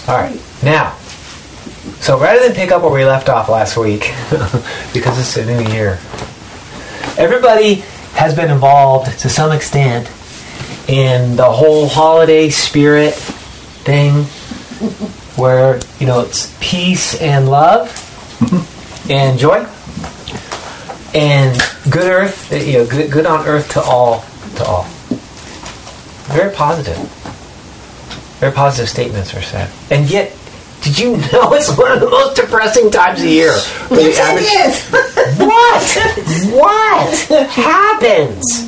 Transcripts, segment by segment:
All right. Now, so rather than pick up where we left off last week, because it's a new year, everybody has been involved to some extent in the whole holiday spirit thing, where, you know, it's peace and love and joy and good earth, you know, good on earth to all. Very positive. Very positive statements are said. And yet, did you know it's one of the most depressing times of year? Yes, it is. What happens?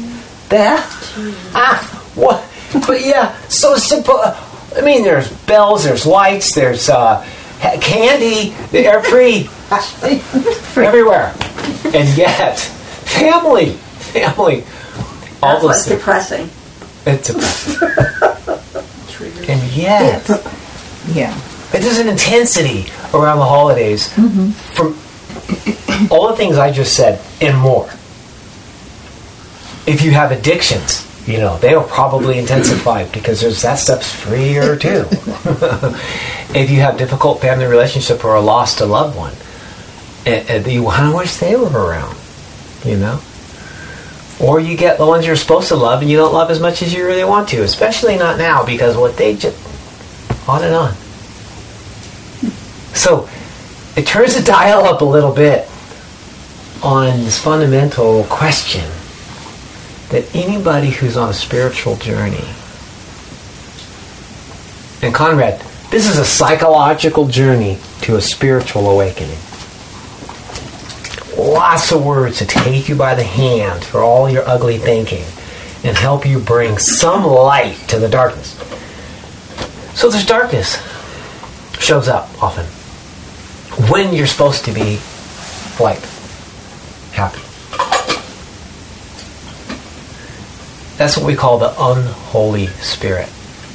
What? But yeah, so simple. I mean, there's bells, there's lights, there's candy, they're free everywhere. And yet, family, all That's those what's things. depressing. It's depressing. And yet, Yeah. there's an intensity around the holidays from all the things I just said and more. If you have addictions, you know, they will probably intensify because that stuff's freer too. If you have difficult family relationship or a lost a loved one, and you want to wish they were around, you know? Or you get the ones you're supposed to love and you don't love as much as you really want to, especially not now, because what they just... on and on. So, it turns the dial up a little bit on this fundamental question that anybody who's on a spiritual journey... And Conrad, this is a psychological journey to a spiritual awakening. Lots of words to take you by the hand for all your ugly thinking and help you bring some light to the darkness. So this darkness shows up often when you're supposed to be light, happy. That's what we call the unholy spirit.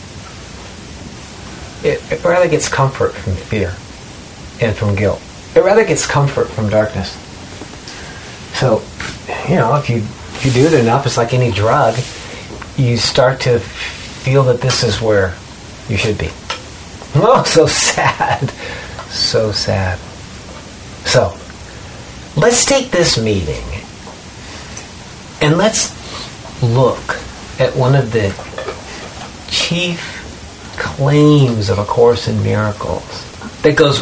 It rather gets comfort from fear and from guilt. It rather gets comfort from darkness. So, you know, if you do it enough, it's like any drug, you start to feel that this is where you should be. Oh, so sad. So sad. So, let's take this meeting and let's look at one of the chief claims of A Course in Miracles that goes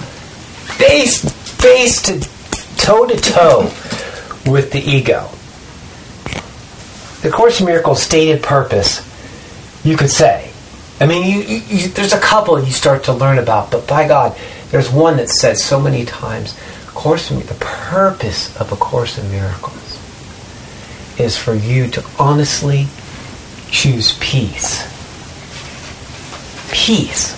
face to toe with the ego. The Course in Miracles' stated purpose, you could say. I mean, you, there's a couple you start to learn about, but by God, there's one that's said so many times. The purpose of A Course in Miracles is for you to honestly choose peace. Peace.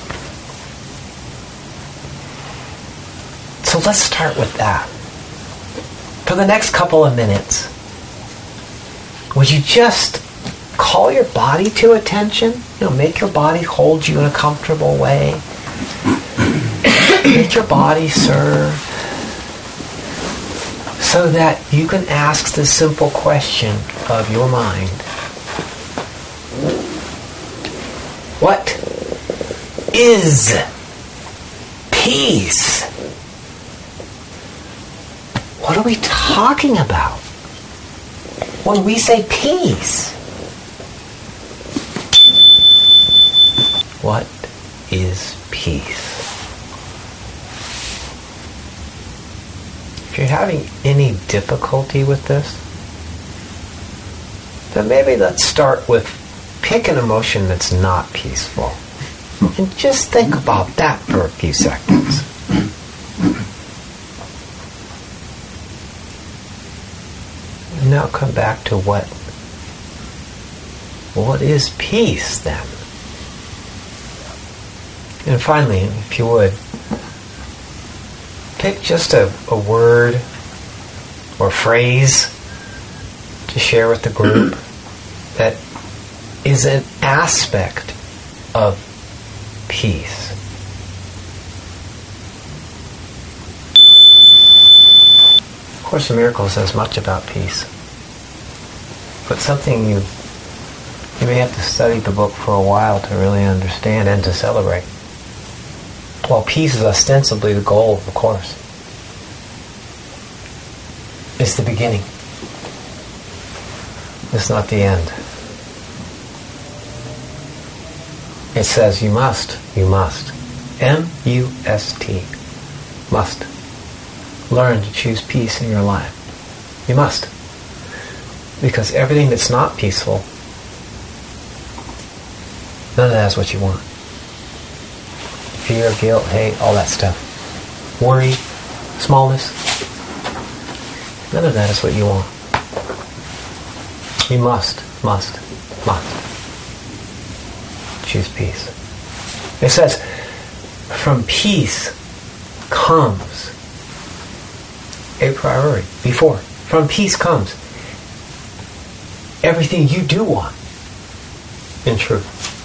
So let's start with that. For the next couple of minutes, would you just call your body to attention? You know, make your body hold you in a comfortable way. Make your body serve. So that you can ask the simple question of your mind. What is peace? What are we talking about when we say peace? What is peace? If you're having any difficulty with this, then maybe let's start with pick an emotion that's not peaceful. And just think about that for a few seconds. And now come back to what is peace then? And finally, if you would, pick just a word or phrase to share with the group that is an aspect of peace. Of Course in Miracles says much about peace, but something you may have to study the book for a while to really understand and to celebrate. Well, peace is ostensibly the goal of the Course. It's the beginning. It's not the end. It says you must, M-U-S-T, must learn to choose peace in your life. You must. Because everything that's not peaceful, none of that is what you want. Fear, guilt, hate, all that stuff. Worry, smallness, none of that is what you want. You must choose peace. It says, from peace comes a priority. Before. From peace comes everything you do want in truth.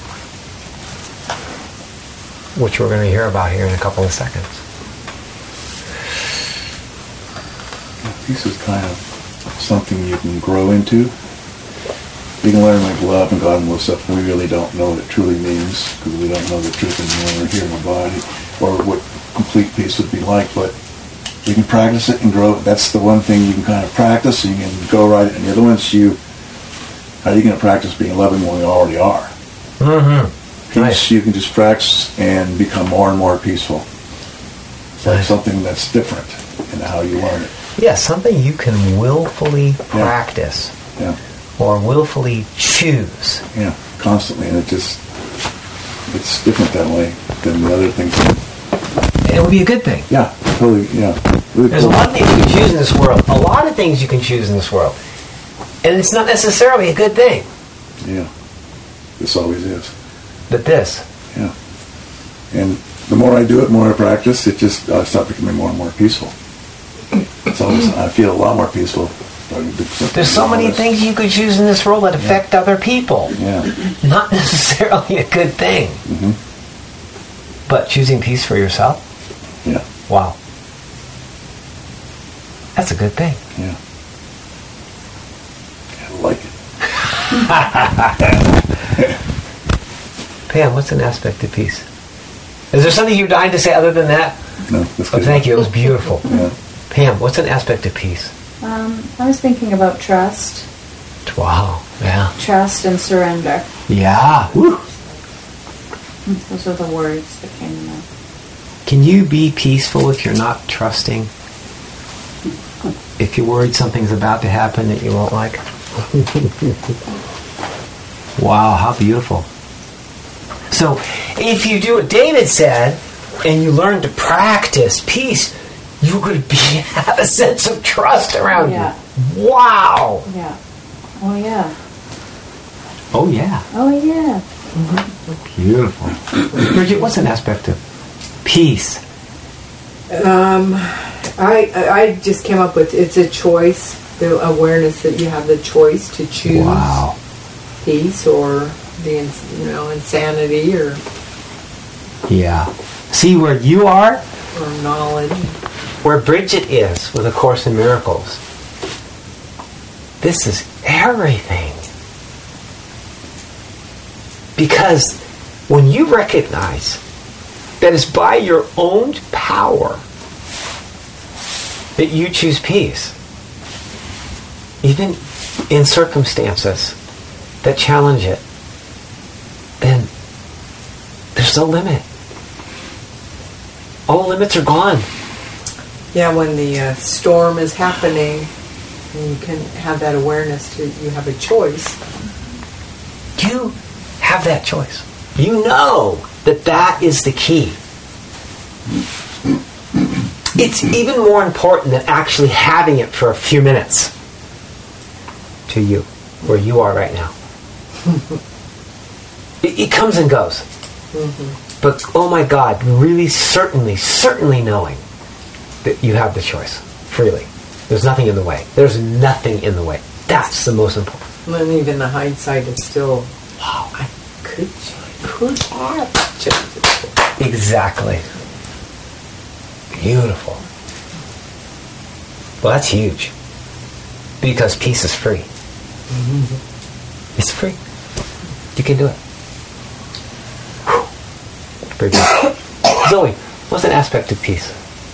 Which we're going to hear about here in a couple of seconds. Peace is kind of something you can grow into. You can learn like love and God and all stuff. We really don't know what it truly means because we don't know the truth when we're here in our body or what complete peace would be like. But you can practice it and grow. That's the one thing you can kind of practice. And you can go right. And the other one's how are you going to practice being loving when we already are? Mm-hmm. Peace, Nice. You can just practice and become more and more peaceful. It's like Nice. something that's different in how you learn it. Yeah, something you can willfully practice Yeah. or willfully choose. Yeah, constantly, and it's different that way than the other things. It would be a good thing. Yeah, totally. Yeah, really There's a lot of things you can choose in this world. A lot of things you can choose in this world. And it's not necessarily a good thing. Yeah, this always is. But this. Yeah, and the more I do it, the more I practice, I start becoming more and more peaceful. It's always I feel a lot more peaceful. There's so many things you could choose in this world that affect other people. Yeah. Not necessarily a good thing. Mm-hmm. But choosing peace for yourself? Yeah. Wow. That's a good thing. Yeah. I like it. Pam, what's an aspect of peace? Is there something you're dying to say other than that? No, that's Oh, good. thank you. It was beautiful. Yeah. Pam, what's an aspect of peace? I was thinking about trust. Wow. Yeah. Trust and surrender. Yeah. Woo. Those are the words that came to mind. Can you be peaceful if you're not trusting? If you're worried something's about to happen that you won't like? Wow, how beautiful. So, if you do what David said, and you learn to practice peace, you could have a sense of trust around Yeah. you. Wow. Yeah. Oh yeah. Oh, yeah. Oh yeah. Beautiful. Bridget, what's an aspect of peace? I just came up with it's a choice, the awareness that you have the choice to choose Wow. peace or the insanity or Yeah. See where you are? knowledge. Where Bridget is with A Course in Miracles. This is everything. Because when you recognize that it's by your own power that you choose peace, even in circumstances that challenge it, then there's no limit. All limits are gone. Yeah, when the storm is happening, and you can have that awareness to you have a choice. You have that choice. You know that that is the key. It's even more important than actually having it for a few minutes to you, where you are right now. It comes and goes. But, oh my God, really certainly knowing that you have the choice freely. There's nothing in the way. There's nothing in the way. That's the most important. And then even the hindsight is still, wow, I could have changed it. Exactly. Beautiful. Well, that's huge. Because peace is free. It's free. You can do it. Very good. Zoe, What's an aspect of peace?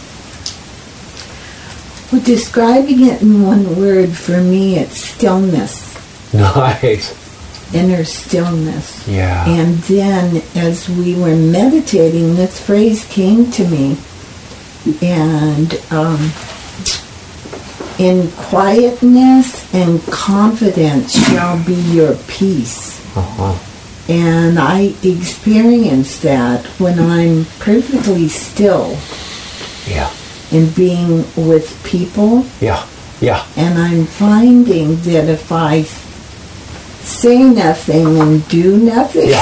Well, describing it in one word, for me, it's stillness. Nice. Inner stillness. Yeah. And then as we were meditating, this phrase came to me. And in quietness and confidence shall be your peace. Uh-huh. And I experience that when I'm perfectly still Yeah. and being with people. Yeah. Yeah. And I'm finding that if I say nothing and do nothing, Yeah.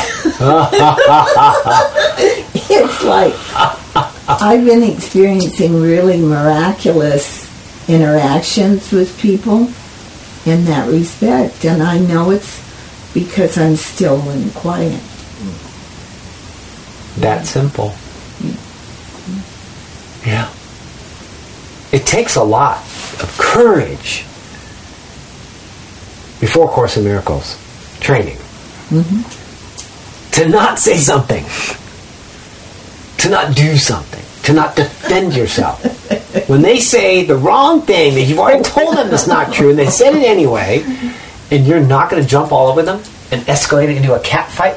it's like I've been experiencing really miraculous interactions with people in that respect. And I know it's because I'm still and quiet. That simple. Yeah. It takes a lot of courage before Course in Miracles training to not say something, to not do something, to not defend yourself. When they say the wrong thing that you've already told them that's not true, and they said it anyway, and you're not going to jump all over them and escalate it into a cat fight,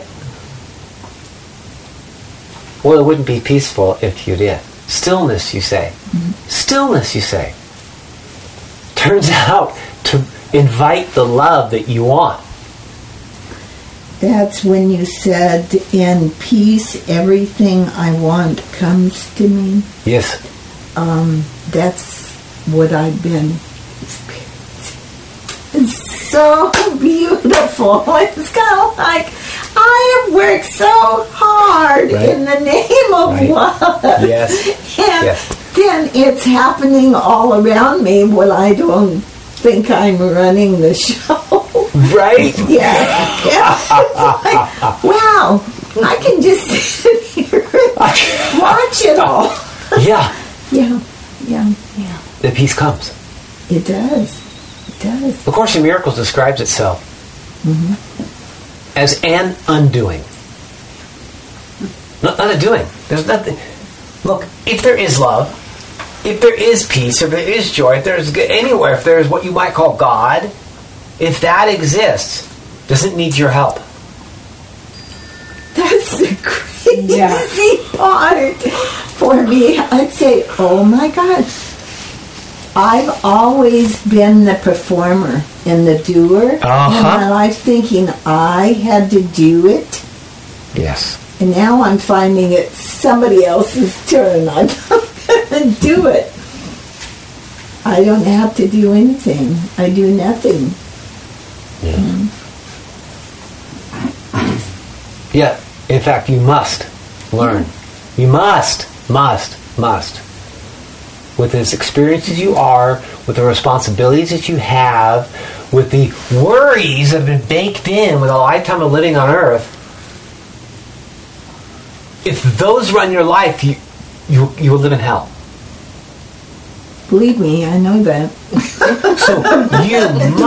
well, it wouldn't be peaceful if you did. Stillness, you say. Stillness, you say. Turns out to invite the love that you want. That's when you said, in peace, everything I want comes to me. Yes. That's what I've been experiencing. It's so beautiful. It's kind of like I have worked so hard in the name of love. Yes. And then it's happening all around me when I don't think I'm running the show. Right? Yeah. Like, wow, I can just sit here and watch it all. Yeah. Yeah. The peace comes. It does. It does. The Course in Miracles describes itself as an undoing. Not a doing. There's nothing. Look, if there is love, if there is peace, if there is joy, if there's anywhere, if there's what you might call God, if that exists, does it need your help? That's the crazy part for me. I'd say, oh my God, I've always been the performer and the doer in my life, thinking I had to do it. Yes. And now I'm finding it's somebody else's turn. I'm going to do it. I don't have to do anything. I do nothing. Yeah. In fact, you must learn. You must. With as experienced as you are, with the responsibilities that you have, with the worries that have been baked in with a lifetime of living on earth, if those run your life, you will live in hell. Believe me, I know that. So you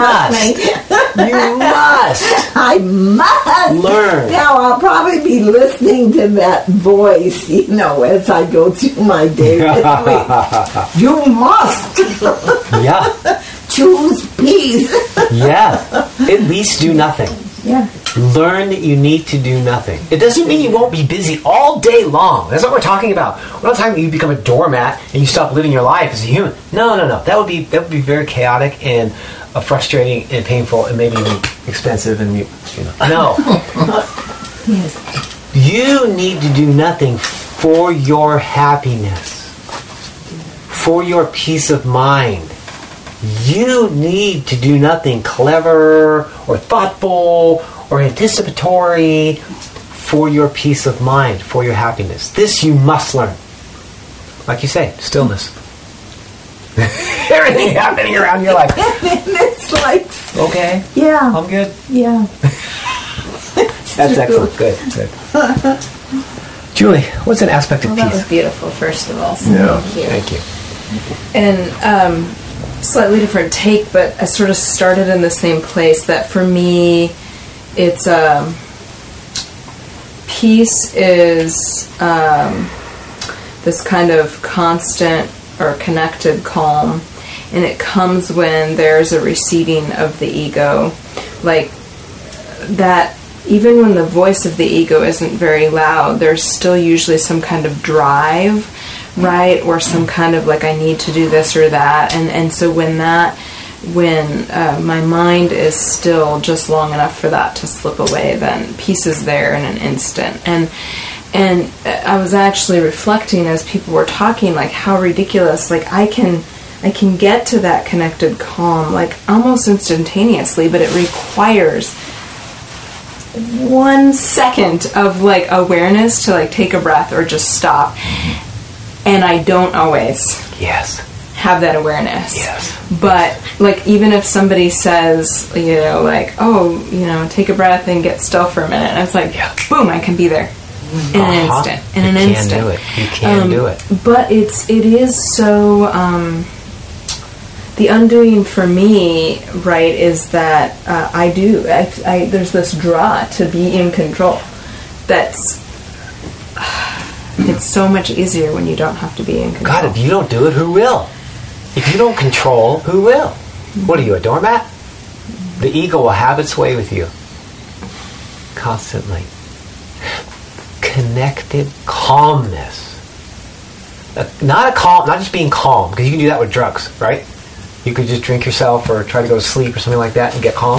must I must learn. Now I'll probably be listening to that voice, as I go through my day this week. You must Yeah. choose peace. Yeah. At least do nothing. Yeah. Learn that you need to do nothing. It doesn't mean you won't be busy all day long. That's what we're talking about. We're not talking about you become a doormat and you stop living your life as a human. No. That would be very chaotic and frustrating and painful and maybe even expensive and No. Yes. You need to do nothing for your happiness, for your peace of mind. You need to do nothing clever or thoughtful or anticipatory for your peace of mind, for your happiness. This you must learn. Like you say, stillness. Everything happening around your life. It's like, Okay. yeah. I'm good. Yeah. That's excellent. Good. Julie, what's an aspect of Well, that peace? was beautiful, first of all. So Yeah. Thank you. Thank you. And slightly different take, but I sort of started in the same place. That for me, it's peace is this kind of constant or connected calm, and it comes when there's a receding of the ego, like that. Even when the voice of the ego isn't very loud, there's still usually some kind of drive, right? Or some kind of like, I need to do this or that. And so when my mind is still just long enough for that to slip away, then peace is there in an instant. And I was actually reflecting as people were talking, like how ridiculous, like I can get to that connected calm like almost instantaneously, but it requires 1 second of like awareness to like take a breath or just stop. And I don't always have that awareness. But like even if somebody says, like, oh, take a breath and get still for a minute, and it's like, boom, I can be there in an instant. In an instant. You can do it. But it is so. The undoing for me, right, is that there's this draw to be in control. It's so much easier when you don't have to be in control. God, if you don't do it, who will? If you don't control, who will? What are you, a doormat? The ego will have its way with you. Constantly. Connected calmness. Not just being calm, because you can do that with drugs, right? You could just drink yourself or try to go to sleep or something like that and get calm.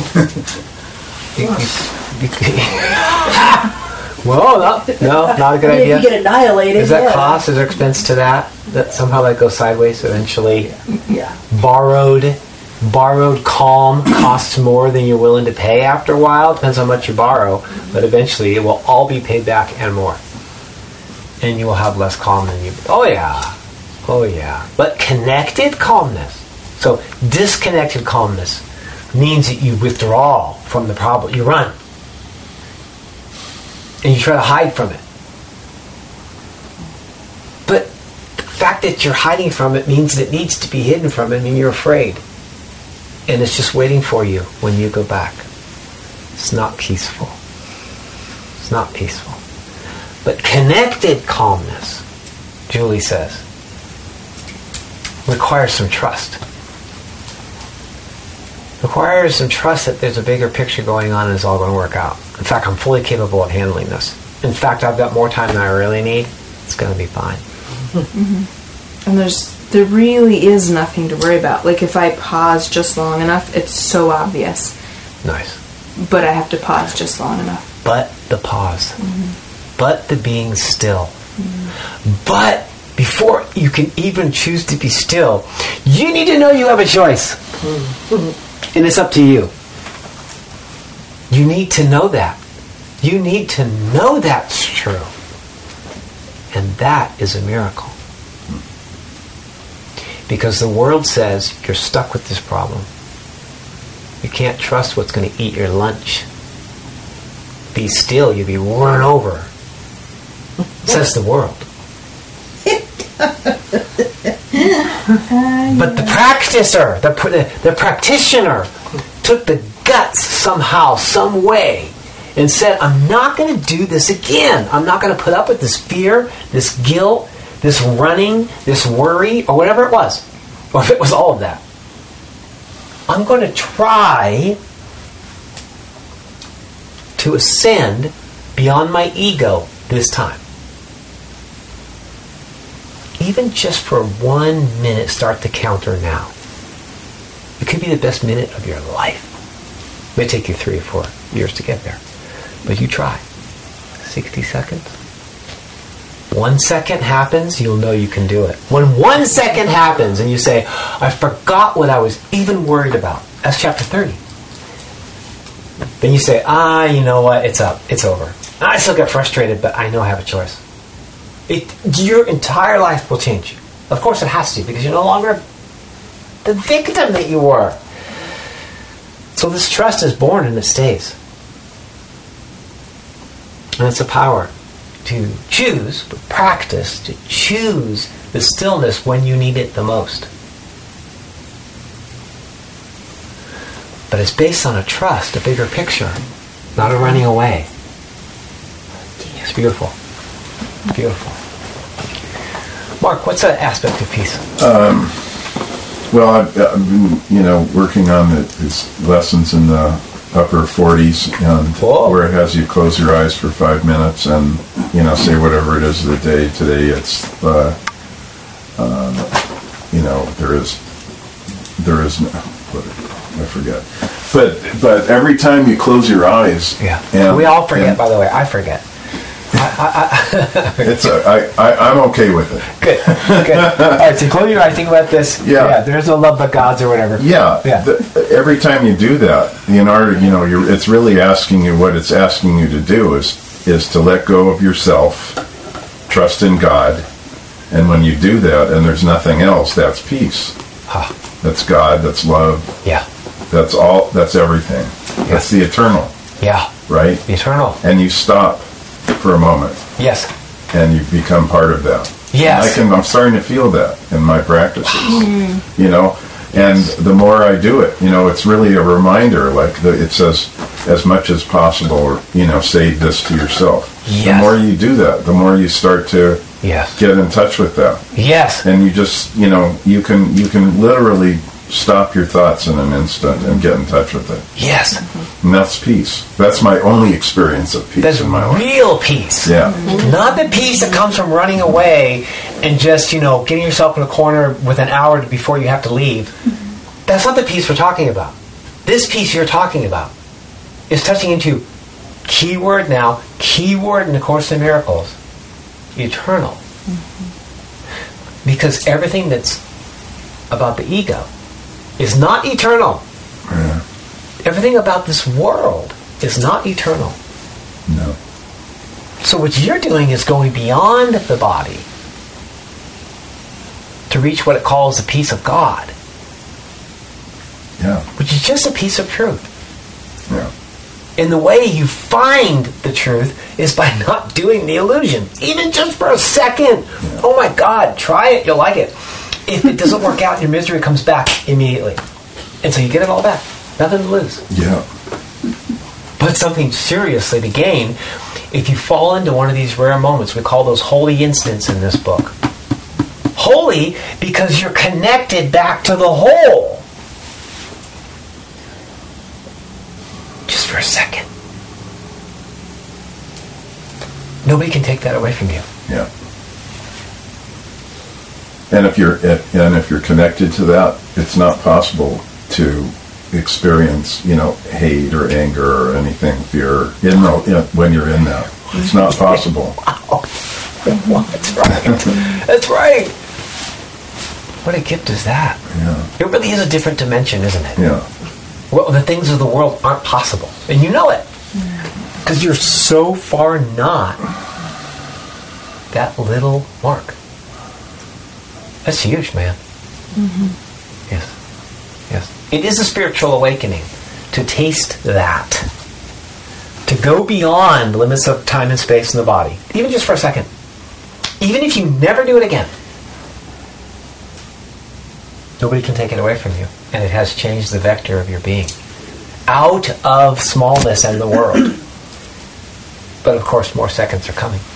Well, no, not a good idea. You get annihilated. Is that cost? Is there expense to that? That somehow that goes sideways eventually? Yeah. Borrowed calm costs more than you're willing to pay after a while. Depends how much you borrow. But eventually it will all be paid back and more. And you will have less calm than you... Oh, yeah. But connected calmness. So disconnected calmness means that you withdraw from the problem. You run. And you try to hide from it. But the fact that you're hiding from it means that it needs to be hidden from it, and you're afraid. And it's just waiting for you when you go back. It's not peaceful. It's not peaceful. But connected calmness, Julie says, requires some trust. Requires some trust that there's a bigger picture going on and it's all going to work out. In fact, I'm fully capable of handling this. In fact, I've got more time than I really need. It's going to be fine. Mm-hmm. And there really is nothing to worry about. Like if I pause just long enough, it's so obvious. Nice. But I have to pause just long enough. But the pause. Mm-hmm. But the being still. Mm-hmm. But before you can even choose to be still, you need to know you have a choice. Mm-hmm. And it's up to you. You need to know that. You need to know that's true. And that is a miracle. Because the world says you're stuck with this problem. You can't trust what's going to eat your lunch. Be still, you'll be run over. Says the world. But the practicer, the practitioner took the guts somehow, some way, and said, I'm not going to do this again. I'm not going to put up with this fear, this guilt, this running, this worry, or whatever it was. Or if it was all of that. I'm going to try to ascend beyond my ego this time. Even just for 1 minute, start the counter now. It could be the best minute of your life. It may take you 3 or 4 years to get there. But you try. 60 seconds. 1 second happens, you'll know you can do it. When 1 second happens and you say, I forgot what I was even worried about. That's chapter 30. Then you say, you know what, it's up, it's over. I still get frustrated, but I know I have a choice. Your entire life will change. Of course it has to, because you're no longer the victim that you were. So this trust is born and it stays. And it's a power to choose, but practice to choose the stillness when you need it the most. But it's based on a trust, a bigger picture, not a running away. It's beautiful. Beautiful. Mark, what's an aspect of peace? Well, I've been, working on his lessons in the upper 40s, and where it has you close your eyes for 5 minutes and, say whatever it is of the day. Today it's, there is no, I forget. But every time you close your eyes, and we all forget. By the way, I forget. I'm okay with it. Good. All right, so close your eyes. Think about this. Yeah. There's no love but God's or whatever. Yeah. Every time you do that, it's really asking you, what it's asking you to do is to let go of yourself, trust in God, and when you do that, and there's nothing else, that's peace. That's God. That's love. Yeah. That's all. That's everything. Yeah. That's the eternal. Yeah. Right. The eternal. And you stop for a moment. Yes. And you become part of that. Yes. I'm starting to feel that in my practices. And the more I do it, it's really a reminder, it says, as much as possible, say this to yourself. Yes. The more you do that, the more you start to get in touch with that. Yes. And you just, you can literally stop your thoughts in an instant and get in touch with it. Yes. And that's peace. That's my only experience of peace in my life. Real peace. Yeah. Not the peace that comes from running away and just, getting yourself in a corner with an hour before you have to leave. That's not the peace we're talking about. This peace you're talking about is touching into keyword in the Course in Miracles, eternal. Because everything that's about the ego is not eternal. Yeah. Everything about this world is not eternal. No. So what you're doing is going beyond the body to reach what it calls the peace of God. Yeah. Which is just a piece of truth. Yeah. And the way you find the truth is by not doing the illusion. Even just for a second. Yeah. Oh my God, try it, you'll like it. If it doesn't work out, your misery comes back immediately. And so you get it all back. Nothing to lose. Yeah. But something seriously to gain if you fall into one of these rare moments. We call those holy instants in this book. Holy because you're connected back to the whole. Just for a second. Nobody can take that away from you. Yeah. And if you're connected to that, it's not possible to experience, hate or anger or anything, fear, when you're in that. It's not possible. Wow. That's right. That's right. What a gift is that? Yeah. It really is a different dimension, isn't it? Yeah. Well, the things of the world aren't possible. And you know it. Because you're so far not that little Mark. That's huge, man. Mm-hmm. Yes. Yes. It is a spiritual awakening to taste that. To go beyond the limits of time and space in the body. Even just for a second. Even if you never do it again. Nobody can take it away from you. And it has changed the vector of your being. Out of smallness and the world. But of course, more seconds are coming.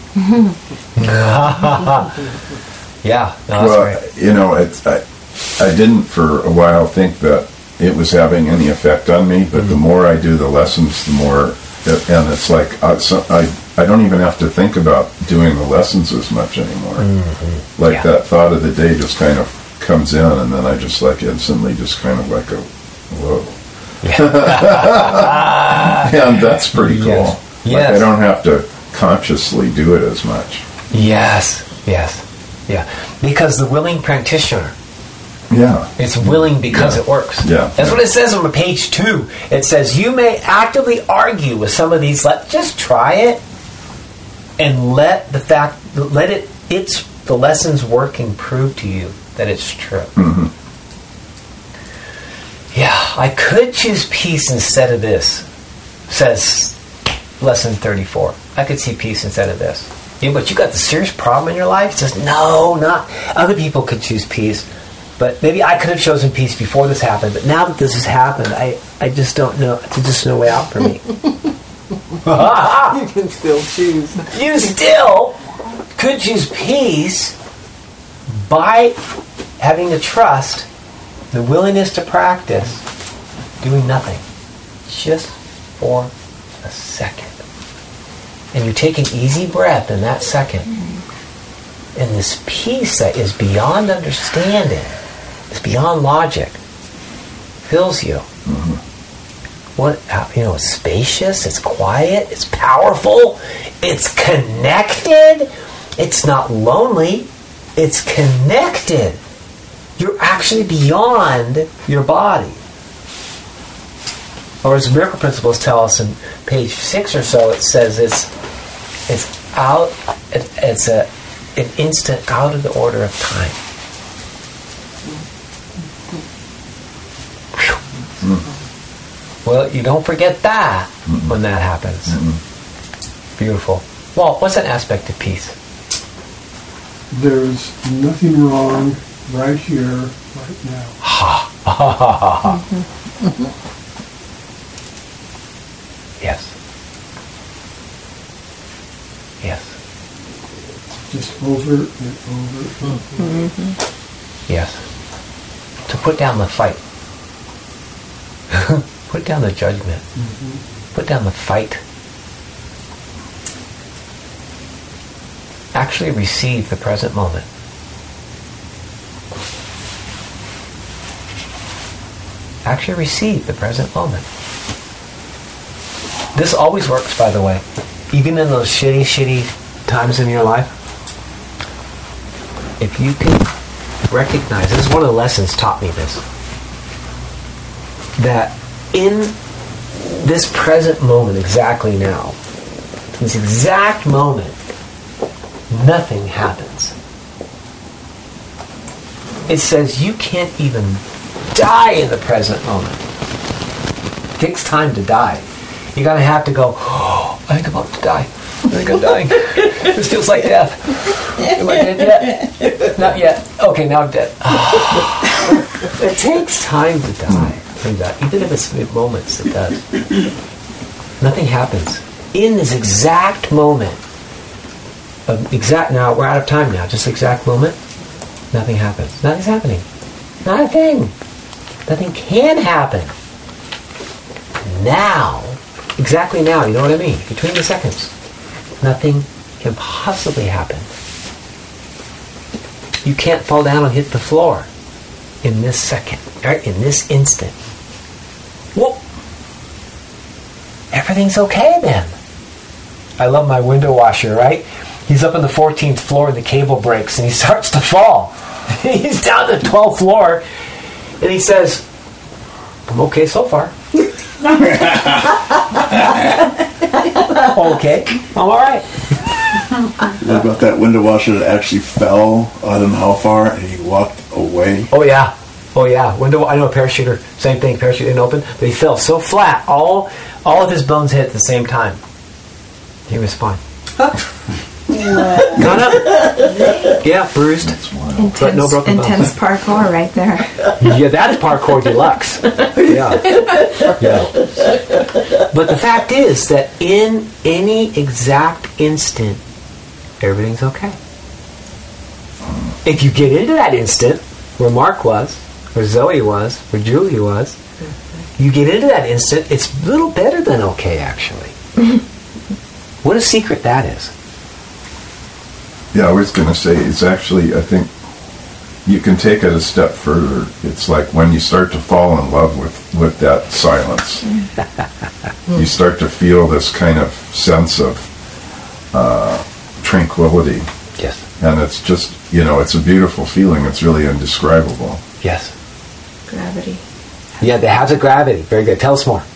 Yeah. No, that's great. I didn't for a while think that it was having any effect on me, but the more I do the lessons, the more, and it's like, I don't even have to think about doing the lessons as much anymore. Mm-hmm. That thought of the day just kind of comes in, and then I just instantly just kind of go, whoa. And that's pretty cool. Yes. Yes. I don't have to consciously do it as much. Yes. Yeah. Because the willing practitioner. Yeah. It's willing because it works. Yeah. That's what it says on page 2. It says you may actively argue with some of these. Just try it and let the lessons working prove to you that it's true. Mm-hmm. Yeah, I could choose peace instead of this, says lesson 34. I could see peace instead of this. But you got the serious problem in your life? It says, no, not. Other people could choose peace. But maybe I could have chosen peace before this happened. But now that this has happened, I just don't know. There's just no way out for me. You can still choose. You still could choose peace by having the trust, the willingness to practice, doing nothing, just for a second. And you take an easy breath in that second. And this peace that is beyond understanding, it's beyond logic, fills you. It's spacious, it's quiet, it's powerful, it's connected, it's not lonely, it's connected. You're actually beyond your body. Or as Miracle Principles tell us in page 6 or so, it says it's an instant out of the order of time. Well, you don't forget that when that happens. Beautiful. Well, what's an aspect of peace? There's nothing wrong right here, right now. Yes. Yes. Just over and over and over. Yes. To put down the fight. Put down the judgment. Put down the fight. Actually receive the present moment. Actually receive the present moment. This always works, by the way. Even in those shitty times in your life. If you can recognize, this is one of the lessons taught me this, that in this present moment, exactly now, this exact moment, nothing happens. It says you can't even die in the present moment. It takes time to die. You're going to have to go, oh, I think I'm about to die. I think I'm dying. This feels like death. Am I dead yet? Not yet. Okay, now I'm dead. It takes time to die. Even if it's moments, it does. Nothing happens. In this exact moment, now we're out of time now, just exact moment, nothing happens. Nothing's happening. Not a thing. Nothing can happen. Now, exactly now, you know what I mean? Between the seconds, nothing can possibly happen. You can't fall down and hit the floor in this second, right? In this instant. Well, everything's okay then. I love my window washer, right? He's up on the 14th floor and the cable breaks and he starts to fall. He's down to the 12th floor and he says, I'm okay so far. Okay, I'm alright. What about that window washer that actually fell? I don't know how far, and he walked away. Oh yeah. I know a parachuter, same thing, parachute didn't open, but he fell so flat, all of his bones hit at the same time. He was fine. Gone up. Yeah, bruised. But no broken bones. Intense parkour right there. Yeah, that is parkour deluxe. Yeah. But the fact is that in any exact instant, everything's okay. If you get into that instant, where Mark was, where Zoe was, where Julie was, you get into that instant, it's a little better than okay, actually. What a secret that is. Yeah, I was going to say, it's actually, I think, you can take it a step further. It's like when you start to fall in love with that silence. You start to feel this kind of sense of tranquility. Yes. And it's just, it's a beautiful feeling. It's really indescribable. Yes. Gravity. Yeah, they have the gravity. Very good. Tell us more.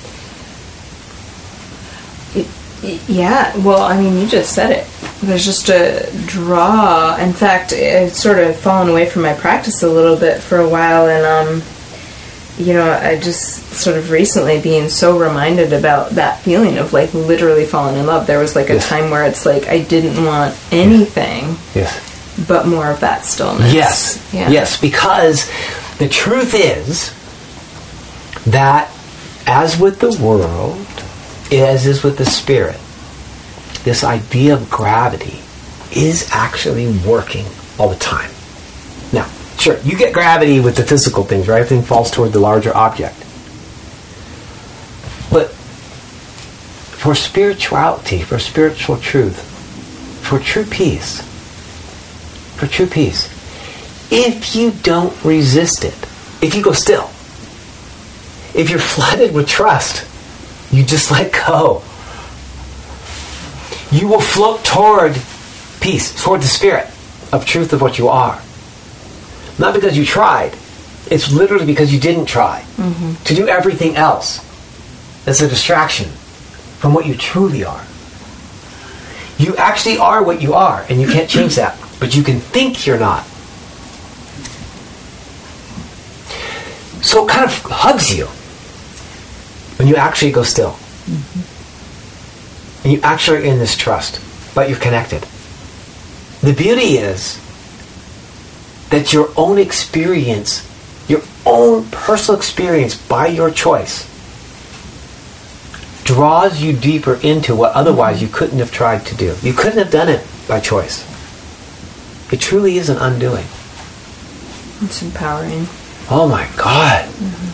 Yeah, well, I mean, you just said it. There's just a draw. In fact, it's sort of fallen away from my practice a little bit for a while, and, I just sort of recently being so reminded about that feeling of, like, literally falling in love. There was, like, a time where it's like I didn't want anything but more of that stillness. Yes. Yeah. Yes, because the truth is that, as with the world, as is with the spirit, this idea of gravity is actually working all the time. Sure, you get gravity with the physical things, right? Everything falls toward the larger object. But for spirituality, for spiritual truth, for true peace, if you don't resist it, if you go still, if you're flooded with trust, you just let go, you will float toward peace, toward the spirit of truth of what you are. Not because you tried. It's literally because you didn't try to do everything else. That's a distraction from what you truly are. You actually are what you are, and you can't change that. But you can think you're not. So it kind of hugs you when you actually go still. And you actually are in this trust, but you're connected. The beauty is that your own experience, your own personal experience by your choice, draws you deeper into what otherwise you couldn't have tried to do. You couldn't have done it by choice. It truly is an undoing. It's empowering. Oh my God.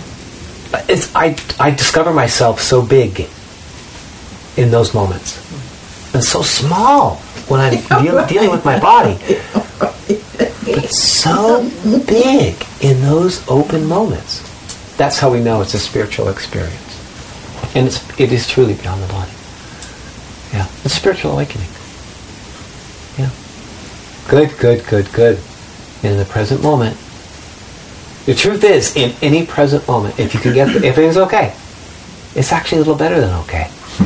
I discover myself so big in those moments. And so small when I'm dealing with my body. But so big in those open moments. That's how we know it's a spiritual experience. And it is truly beyond the body. Yeah. It's spiritual awakening. Yeah. Good. In the present moment. The truth is, in any present moment, if you can get, if everything's okay, it's actually a little better than okay.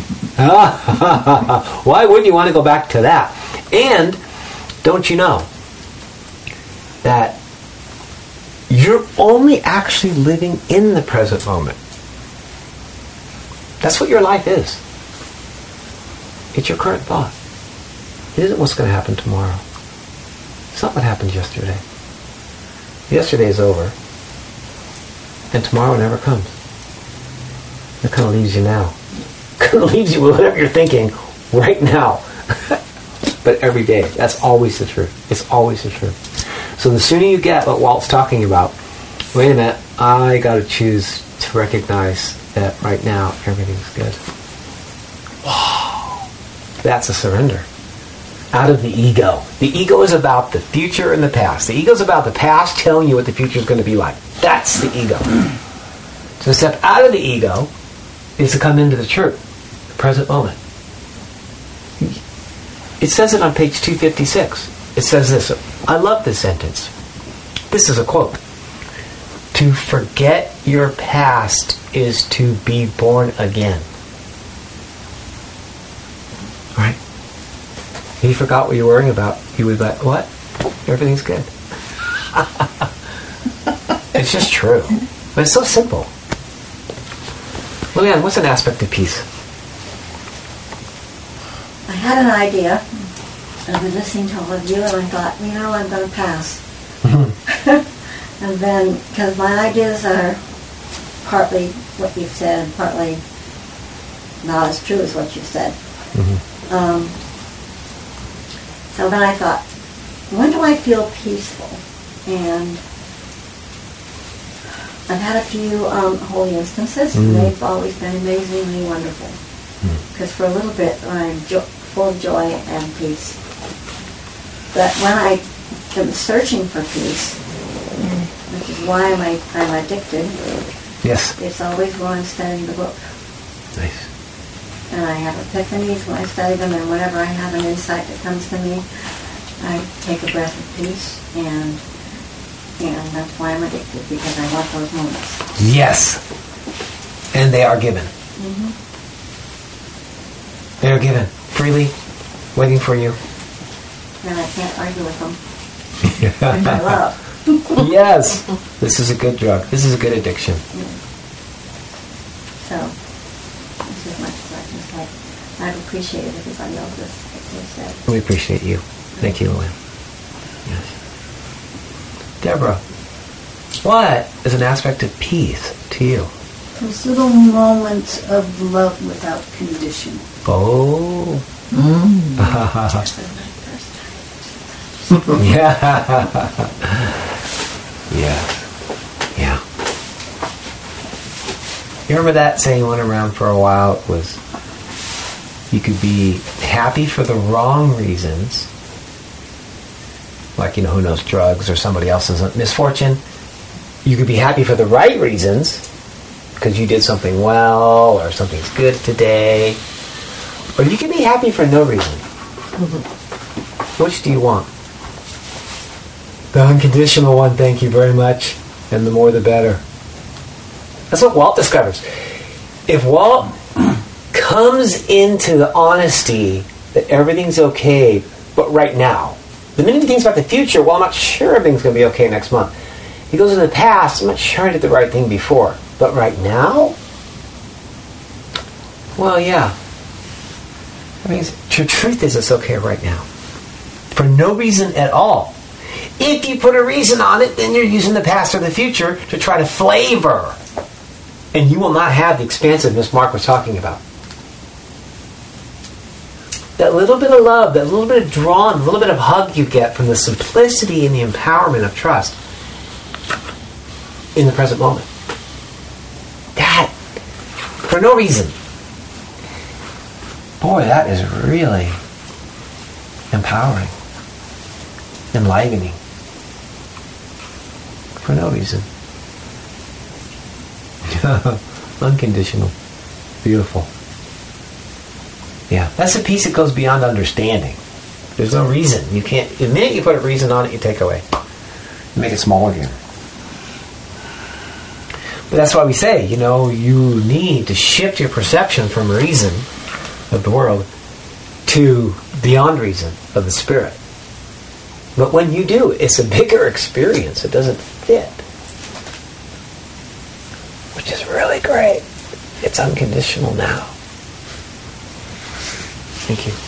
Why wouldn't you want to go back to that? And don't you know that you're only actually living in the present moment? That's what your life is. It's your current thought. It isn't what's going to happen tomorrow. It's not what happened yesterday. Yesterday is over. And tomorrow never comes. It kind of leaves you now. Kind of leaves you with whatever you're thinking right now. But every day. That's always the truth. It's always the truth. So the sooner you get what Walt's talking about, wait a minute, I got to choose to recognize that right now everything's good. Wow. That's a surrender. Out of the ego. The ego is about the future and the past. The ego is about the past telling you what the future is going to be like. That's the ego. So to step out of the ego is to come into the truth, the present moment. It says it on page 256. It says this. I love this sentence. This is a quote. To forget your past is to be born again. Right? If you forgot what you're worrying about, you would be like, what? Everything's good. It's just true. But it's so simple. Liliane, what's an aspect of peace? I had an idea. I was listening to all of you, and I thought, I'm going to pass. And then, because my ideas are partly what you've said, and partly not as true as what you've said. So then I thought, when do I feel peaceful? And I've had a few holy instances, and they've always been amazingly wonderful. Because for a little bit, I'm full of joy and peace. But when I am searching for peace, which is why I'm addicted, Yes. it's always when I'm studying the book. Nice. And I have epiphanies when I study them, and whenever I have an insight that comes to me, I take a breath of peace, and that's why I'm addicted, because I want those moments. Yes. And they are given. They are given freely, waiting for you. And I can't argue with them. And I love. Yes. This is a good drug. This is a good addiction. So, this is much as I just like. I've appreciated everybody else's said. We appreciate you. Thank you, Lynn. Yes. Deborah, what is an aspect of peace to you? Those little moments of love without condition. Oh. Yeah. Yes. Yeah. You remember that saying went around for a while? It was, you could be happy for the wrong reasons, like, who knows, drugs or somebody else's misfortune. You could be happy for the right reasons, because you did something well, or something's good today. Or you can be happy for no reason. Which do you want? The unconditional one, thank you very much. And the more the better. That's what Walt discovers. If Walt comes into the honesty that everything's okay, but right now. The minute he thinks about the future, well, I'm not sure everything's going to be okay next month. He goes into the past, I'm not sure I did the right thing before. But right now? Well, yeah. I mean, the truth is it's okay right now. For no reason at all. If you put a reason on it, then you're using the past or the future to try to flavor. And you will not have the expansiveness Mark was talking about. That little bit of love, that little bit of drawn, a little bit of hug you get from the simplicity and the empowerment of trust in the present moment. That, for no reason. Boy, that is really empowering, enlivening. For no reason. Unconditional. Beautiful. Yeah, that's a piece that goes beyond understanding. There's no reason. You can't, the minute you put a reason on it, you take away. You make it small again. But that's why we say, you need to shift your perception from reason of the world to beyond reason of the spirit. But when you do, it's a bigger experience. It doesn't fit. Which is really great. It's unconditional now. Thank you.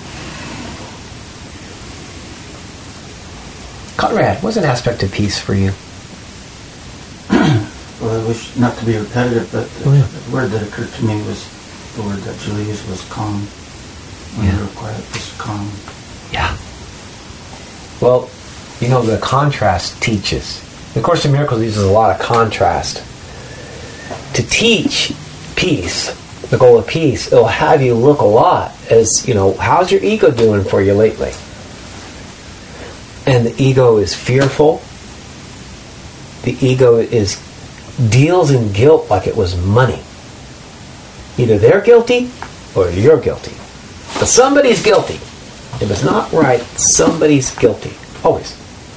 Conrad, what's an aspect of peace for you? Well, I wish not to be repetitive, but the word that occurred to me was the word that Julie used was calm. When you were quiet, was calm. Yeah. Well, the contrast teaches. The Course in Miracles uses a lot of contrast. To teach peace, the goal of peace, it'll have you look a lot as, how's your ego doing for you lately? And the ego is fearful. The ego deals in guilt like it was money. Either they're guilty or you're guilty. But somebody's guilty. If it's not right, somebody's guilty. Always.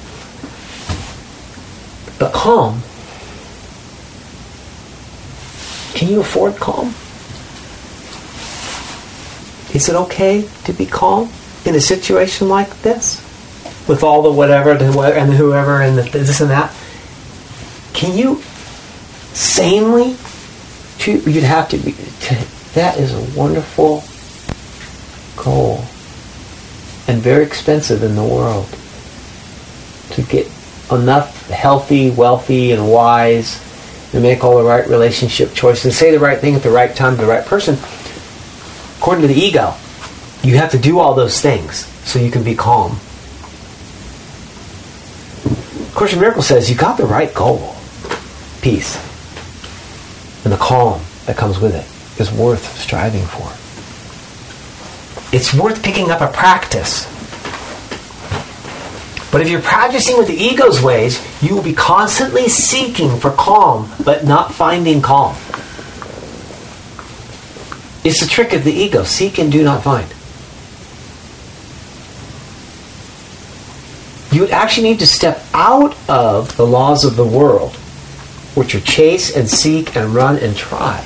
But calm. Can you afford calm? Is it okay to be calm in a situation like this? With all the whatever and the whoever and the this and that? Can you sanely choose? You'd have to be. That is a wonderful goal. And very expensive in the world. To get enough healthy, wealthy, and wise to make all the right relationship choices, say the right thing at the right time to the right person. According to the ego, you have to do all those things so you can be calm. Course in Miracles says you got the right goal. Peace. And the calm that comes with it is worth striving for. It's worth picking up a practice. But if you're practicing with the ego's ways, you will be constantly seeking for calm, but not finding calm. It's the trick of the ego. Seek and do not find. You would actually need to step out of the laws of the world, which are chase and seek and run and try,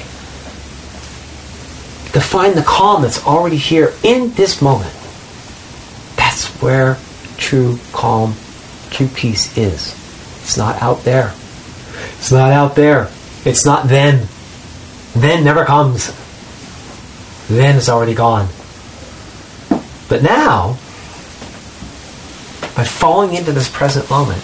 to find the calm that's already here in this moment. That's where true calm, true peace is. It's not out there. It's not out there. It's not then. Then never comes. Then it's already gone. But now, by falling into this present moment,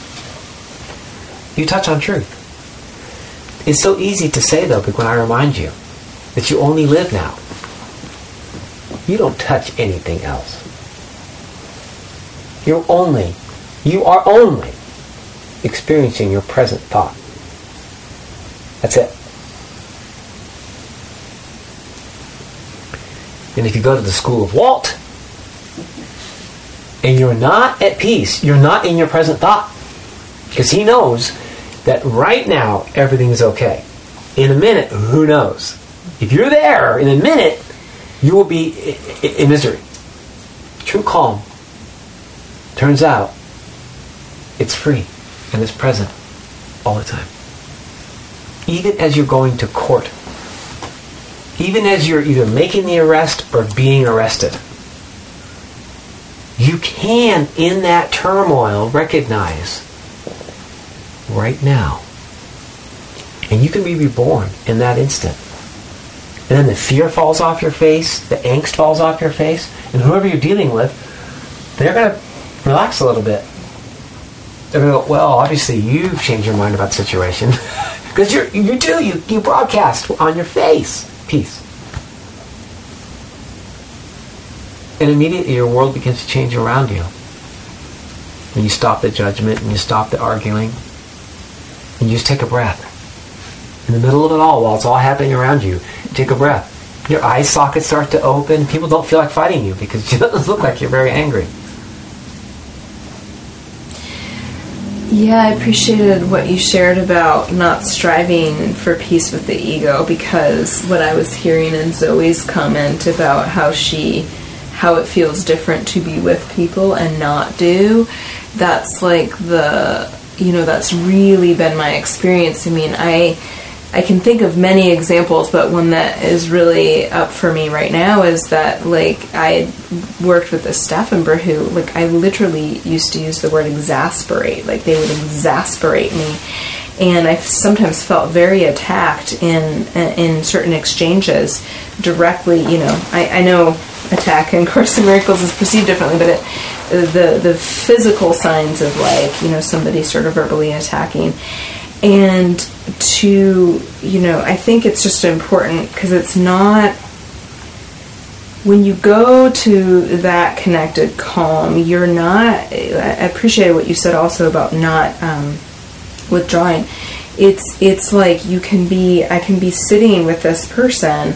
you touch on truth. It's so easy to say, though, when I remind you that you only live now. You don't touch anything else. You are only experiencing your present thought. That's it. And if you go to the school of Walt, and you're not at peace, you're not in your present thought. Because he knows that right now, everything's okay. In a minute, who knows? If you're there, in a minute, you will be in misery. True calm, turns out, it's free and it's present all the time. Even as you're going to court, even as you're either making the arrest or being arrested, you can, in that turmoil, recognize right now. And you can be reborn in that instant. And then the fear falls off your face, the angst falls off your face, and whoever you're dealing with, they're going to relax a little bit. They're going to go, well, obviously you've changed your mind about the situation. Because you broadcast on your face peace. And immediately your world begins to change around you. And you stop the judgment, and you stop the arguing, and you just take a breath. In the middle of it all, while it's all happening around you, take a breath. Your eye sockets start to open. People don't feel like fighting you because it doesn't look like you're very angry. Yeah, I appreciated what you shared about not striving for peace with the ego, because what I was hearing in Zoe's comment about how it feels different to be with people and not do, that's like that's really been my experience. I mean, I can think of many examples, but one that is really up for me right now is that, like, I worked with a staff member who, like, I literally used to use the word exasperate. Like, they would exasperate me. And I sometimes felt very attacked in certain exchanges directly. I know attack in Course in Miracles is perceived differently, but the physical signs of, like, somebody sort of verbally attacking. And I think it's just important, because it's not, when you go to that connected calm, you're not, I appreciate what you said also about not withdrawing. It's like I can be sitting with this person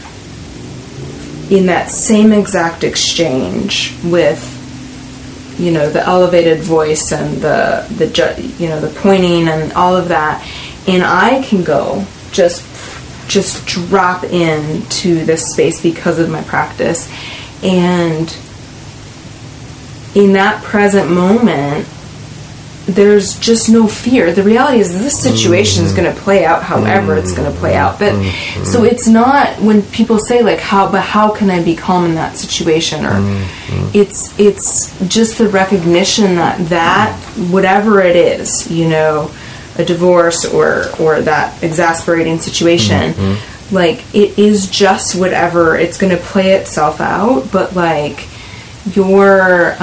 in that same exact exchange with, the elevated voice and the pointing and all of that, and I can go just drop into this space because of my practice, and in that present moment, there's just no fear. The reality is this situation is going to play out however it's going to play out. But so it's not, when people say, like, how can I be calm in that situation? Or it's just the recognition that whatever it is, a divorce or that exasperating situation, like, it is just whatever, it's going to play itself out. But, like, your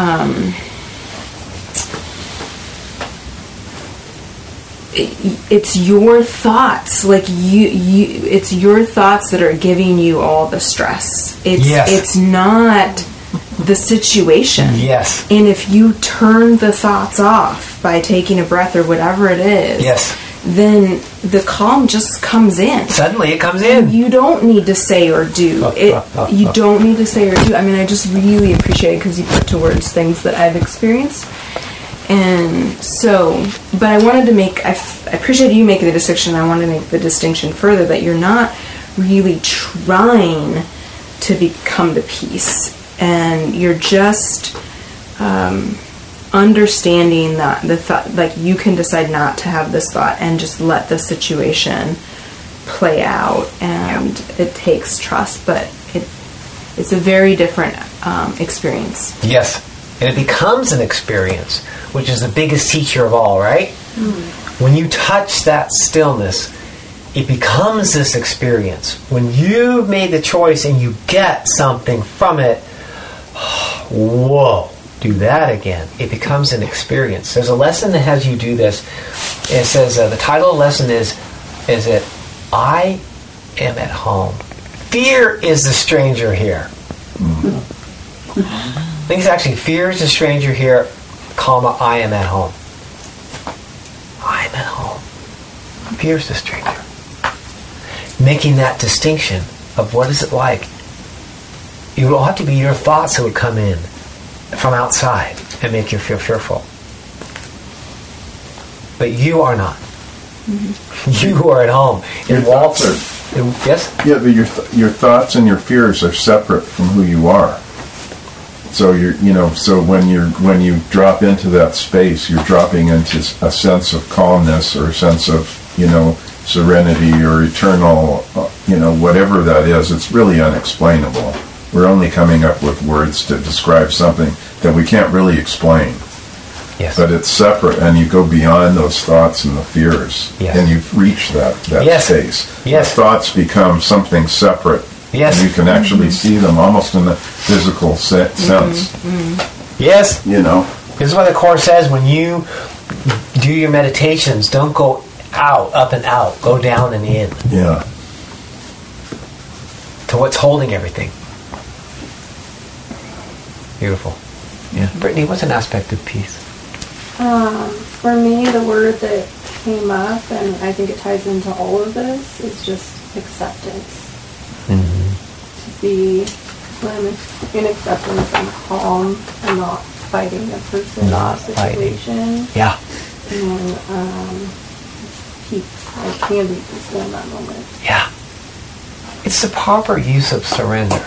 it's your thoughts, like it's your thoughts that are giving you all the stress. It's not the situation. Yes. And if you turn the thoughts off by taking a breath or whatever it is, then the calm just comes in. Suddenly it comes in. You don't need to say or do. You don't need to say or do. I mean, I just really appreciate it because you put to words things that I've experienced. And so, but I wanted to I appreciate you making the distinction. I wanted to make the distinction further that you're not really trying to become the peace, and you're just understanding that the thought, like, you can decide not to have this thought and just let the situation play out, and it takes trust, but it's a very different experience. Yes. And it becomes an experience, which is the biggest teacher of all, right? When you touch that stillness, it becomes this experience. When you've made the choice and you get something from it, whoa, do that again. It becomes an experience. There's a lesson that has you do this. It says, the title of the lesson is it, I am at home. Fear is the stranger here. I think it's actually, fear is the stranger here, comma, I am at home. I'm at home. Fear's the stranger. Making that distinction of what is it like. It will have to be your thoughts that would come in from outside and make you feel fearful. But you are not. Mm-hmm. You are at home. In Walter. Yes? Yeah, but your thoughts and your fears are separate from who you are. So so when you drop into that space, you're dropping into a sense of calmness or a sense of, serenity or eternal, whatever that is. It's really unexplainable. We're only coming up with words to describe something that we can't really explain. Yes. But it's separate, and you go beyond those thoughts and the fears, yes. and you've reached that yes. space. Yes. The thoughts become something separate, yes. and you can actually see them almost in the physical sense. Mm-hmm. Yes. This is what the Course says: when you do your meditations, don't go out, up and out. Go down and in. Yeah. To what's holding everything. Beautiful. Yeah. Brittany, what's an aspect of peace? For me, the word that came up, and I think it ties into all of this, is just acceptance. Mm-hmm. To be in acceptance and calm and not fighting a person or situation. Yeah. And peace. I can be peaceful in that moment. Yeah. It's the proper use of surrender.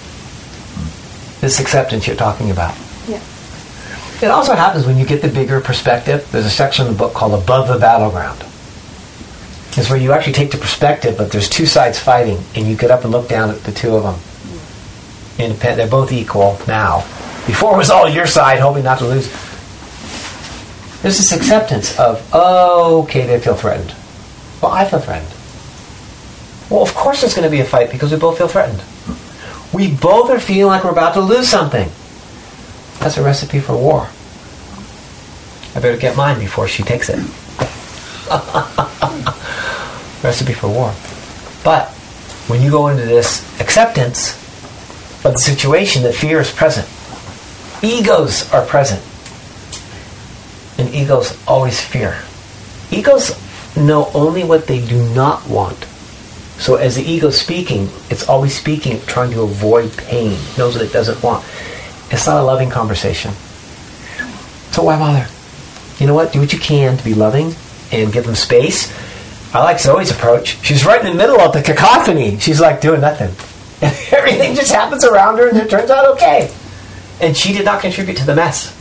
This acceptance you're talking about. Yeah. It also happens when you get the bigger perspective. There's a section in the book called Above the Battleground. It's where you actually take the perspective, but there's two sides fighting, and you get up and look down at the two of them. Independent. They're both equal now. Before it was all your side, hoping not to lose. There's this acceptance of, okay, they feel threatened. Well, I feel threatened. Well, of course there's going to be a fight because we both feel threatened. We both are feeling like we're about to lose something. That's a recipe for war. I better get mine before she takes it. Recipe for war. But when you go into this acceptance of the situation, that fear is present. Egos are present. And egos always fear. Egos know only what they do not want. So as the ego speaking, it's always speaking, trying to avoid pain. It knows what it doesn't want. It's not a loving conversation. So why bother? You know what? Do what you can to be loving and give them space. I like Zoe's approach. She's right in the middle of the cacophony. She's like doing nothing. And everything just happens around her and it turns out okay. And she did not contribute to the mess.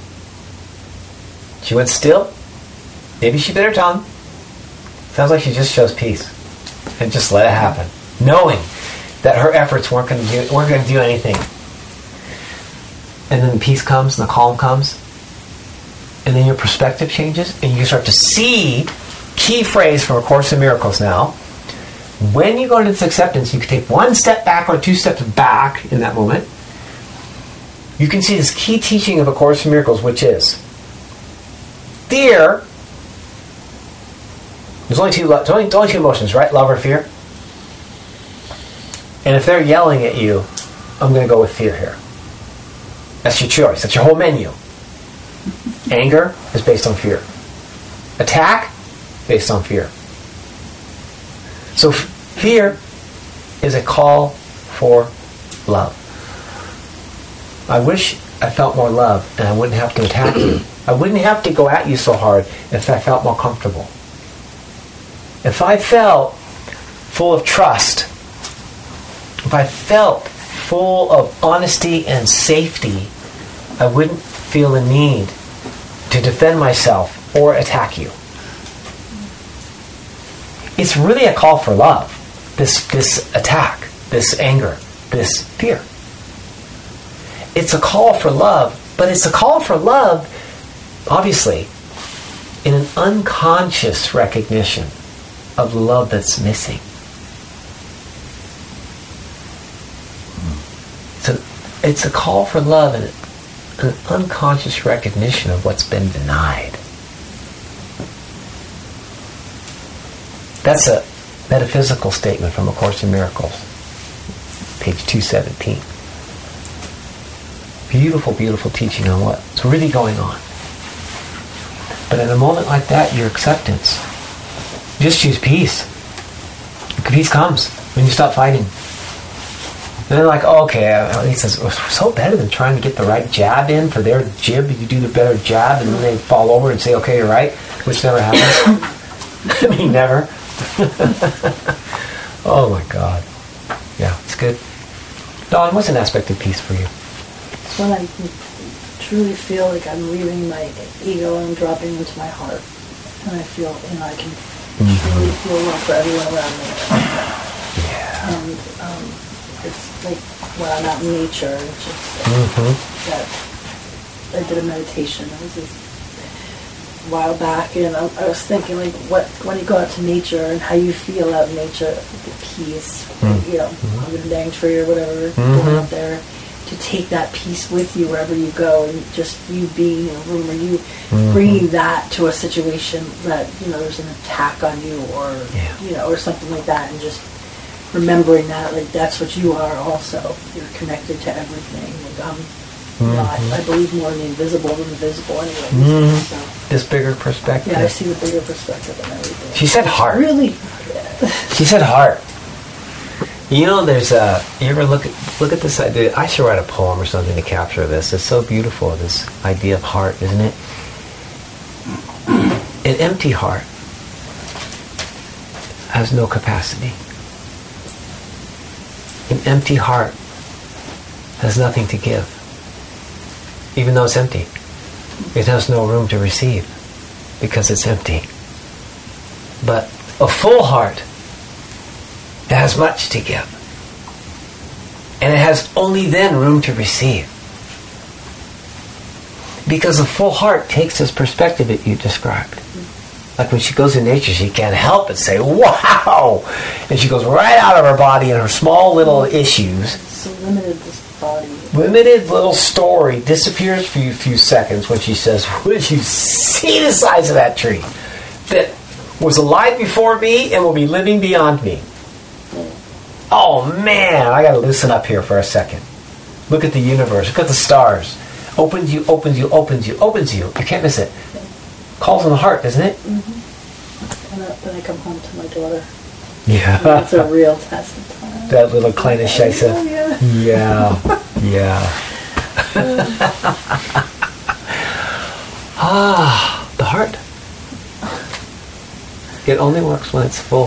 She went still. Maybe she bit her tongue. Sounds like she just chose peace. And just let it happen. Knowing that her efforts weren't going to do anything. And then the peace comes and the calm comes. And then your perspective changes and you start to see, key phrase from A Course in Miracles now, when you go into this acceptance, you can take one step back or two steps back in that moment. You can see this key teaching of A Course in Miracles, which is fear. There's only two emotions, right? Love or fear. And if they're yelling at you, I'm going to go with fear here. That's your choice. That's your whole menu. Anger is based on fear. Attack, based on fear. So fear is a call for love. I wish I felt more love and I wouldn't have to attack you. I wouldn't have to go at you so hard if I felt more comfortable. If I felt full of trust, if I felt full of honesty and safety, I wouldn't feel the need to defend myself or attack you. It's really a call for love, this attack, this anger, this fear. It's a call for love, but it's a call for love, obviously, in an unconscious recognition of love that's missing. So it's a call for love and an unconscious recognition of what's been denied. That's a metaphysical statement from A Course in Miracles, page 217. Beautiful, beautiful teaching on what's really going on. But in a moment like that, your acceptance. Just choose peace. Peace comes when you stop fighting. And they're like, okay, he says, so better than trying to get the right jab in for their jib. You do the better jab, and then they fall over and say, okay, you're right, which never happens. I mean, never. Oh my God. Yeah, it's good. Dawn, what's an aspect of peace for you? It's when I truly feel like I'm leaving my ego and dropping into my heart. And I feel, I can truly feel love for everyone around me. Yeah. And it's like when I'm out in nature, it's just that I did a meditation. It was a while back, and I was thinking, like, when you go out to nature and how you feel out in nature, the peace, under a dang tree or whatever, going out there, to take that peace with you wherever you go, and just you being in a room, or you bringing that to a situation that, there's an attack on you, or, or something like that, and just remembering that, like, that's what you are also. You're connected to everything. Like, I believe more in the invisible than the visible anyway. So. This bigger perspective. Yeah, I see the bigger perspective and everything. She said heart. Really? She said heart. There's you ever look at this idea? I should write a poem or something to capture this. It's so beautiful, this idea of heart, isn't it? An empty heart has no capacity. An empty heart has nothing to give. Even though it's empty. It has no room to receive because it's empty. But a full heart has much to give. And it has only then room to receive. Because a full heart takes this perspective that you described. Like when she goes in nature, she can't help but say, wow! And she goes right out of her body and her small little issues. It's so limited, this body. Limited little story disappears for a few seconds when she says, would you see the size of that tree that was alive before me and will be living beyond me? Oh man, I gotta loosen up here for a second. Look at the universe, look at the stars. Opens you, opens you, opens you, opens you. You can't miss it. Calls on the heart, isn't it? And then I come home to my daughter. Yeah. It's a real test of time. That little kleine Scheisse. Oh, yeah. Yeah. The heart. It only works when it's full.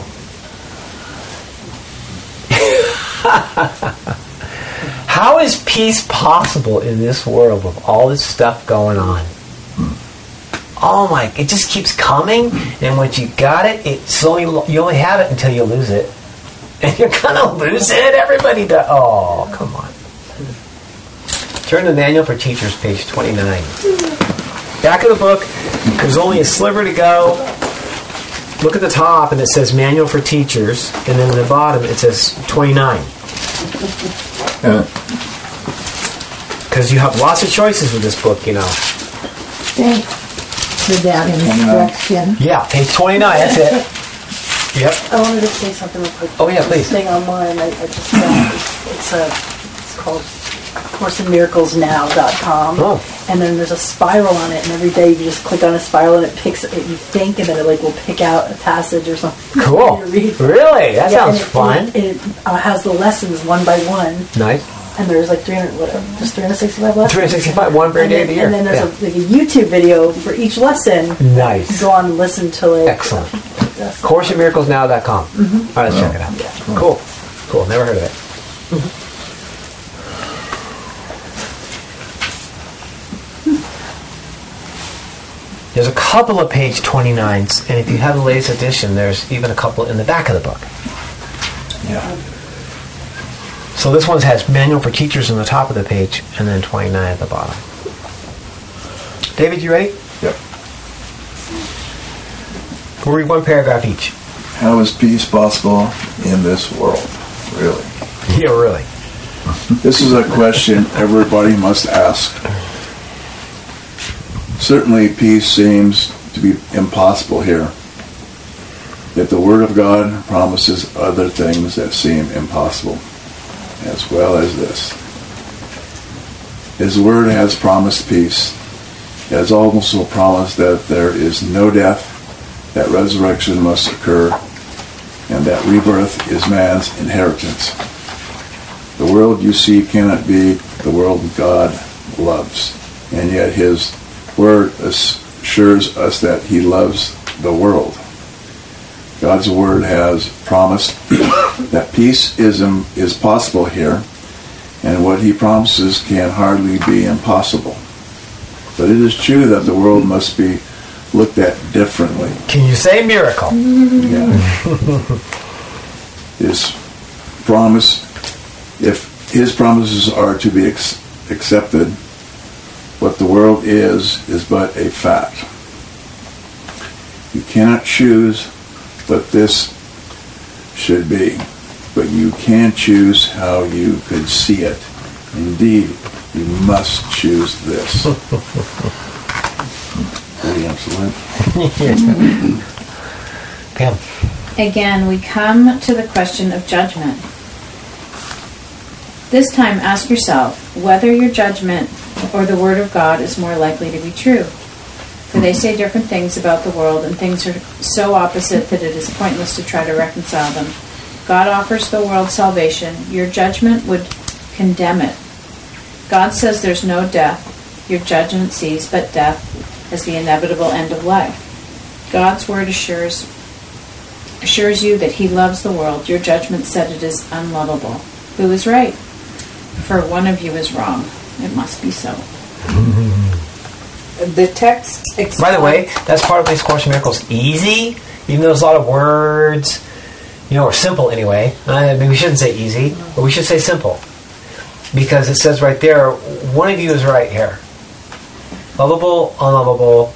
How is peace possible in this world with all this stuff going on? Oh my, it just keeps coming, and once you got it, you only have it until you lose it. And you're gonna lose it, everybody does. Oh, come on. Turn to Manual for Teachers, page 29. Back of the book, there's only a sliver to go. Look at the top, and it says Manual for Teachers, and then at the bottom it says 29. Because you have lots of choices with this book, Thanks for that instruction. Yeah, page 29, that's it. Yep. I wanted to say something real quick. Oh, yeah, please. This thing online, I just found, it's called CourseInMiraclesNow.com. Oh. And then there's a spiral on it, and every day you just click on a spiral and it picks it, you think, and then it will pick out a passage or something. Cool. To read. Really? That sounds fun. It has the lessons one by one. Nice. And there's like 365 lessons. 365, one per day of the year. And then there's a YouTube video for each lesson. Nice. You go on and listen to it. Excellent. CourseInMiraclesNow.com. All right, let's check it out. Yeah. Cool. Never heard of it. There's a couple of page 29s, and if you have the latest edition, there's even a couple in the back of the book. Yeah. So this one has Manual for Teachers on the top of the page, and then 29 at the bottom. David, you ready? Yep. We'll read one paragraph each. How is peace possible in this world? Really? Yeah, really. This is a question everybody must ask. Certainly peace seems to be impossible here. Yet the Word of God promises other things that seem impossible, as well as this. His Word has promised peace, has also promised that there is no death, that resurrection must occur, and that rebirth is man's inheritance. The world you see cannot be the world God loves, and yet His Word assures us that He loves the world. God's Word has promised that peace is possible here, and what He promises can hardly be impossible. But it is true that the world must be looked at differently. Can you say miracle? Yeah. His promise, if His promises are to be accepted, what the world is but a fact. You cannot choose what this should be, but you can choose how you could see it. Indeed, you must choose this. Pam. Again, we come to the question of judgment. This time, ask yourself whether your judgment or the Word of God is more likely to be true. For they say different things about the world, and things are so opposite that it is pointless to try to reconcile them. God offers the world salvation. Your judgment would condemn it. God says there's no death. Your judgment sees but death as the inevitable end of life. God's Word assures you that He loves the world. Your judgment said it is unlovable. Who is right? For one of you is wrong. It must be so. The text explains... By the way, that's part of this Course in Miracles. Easy, even though there's a lot of words, or simple anyway. I mean, we shouldn't say easy, but we should say simple. Because it says right there, one of you is right here. Lovable, unlovable.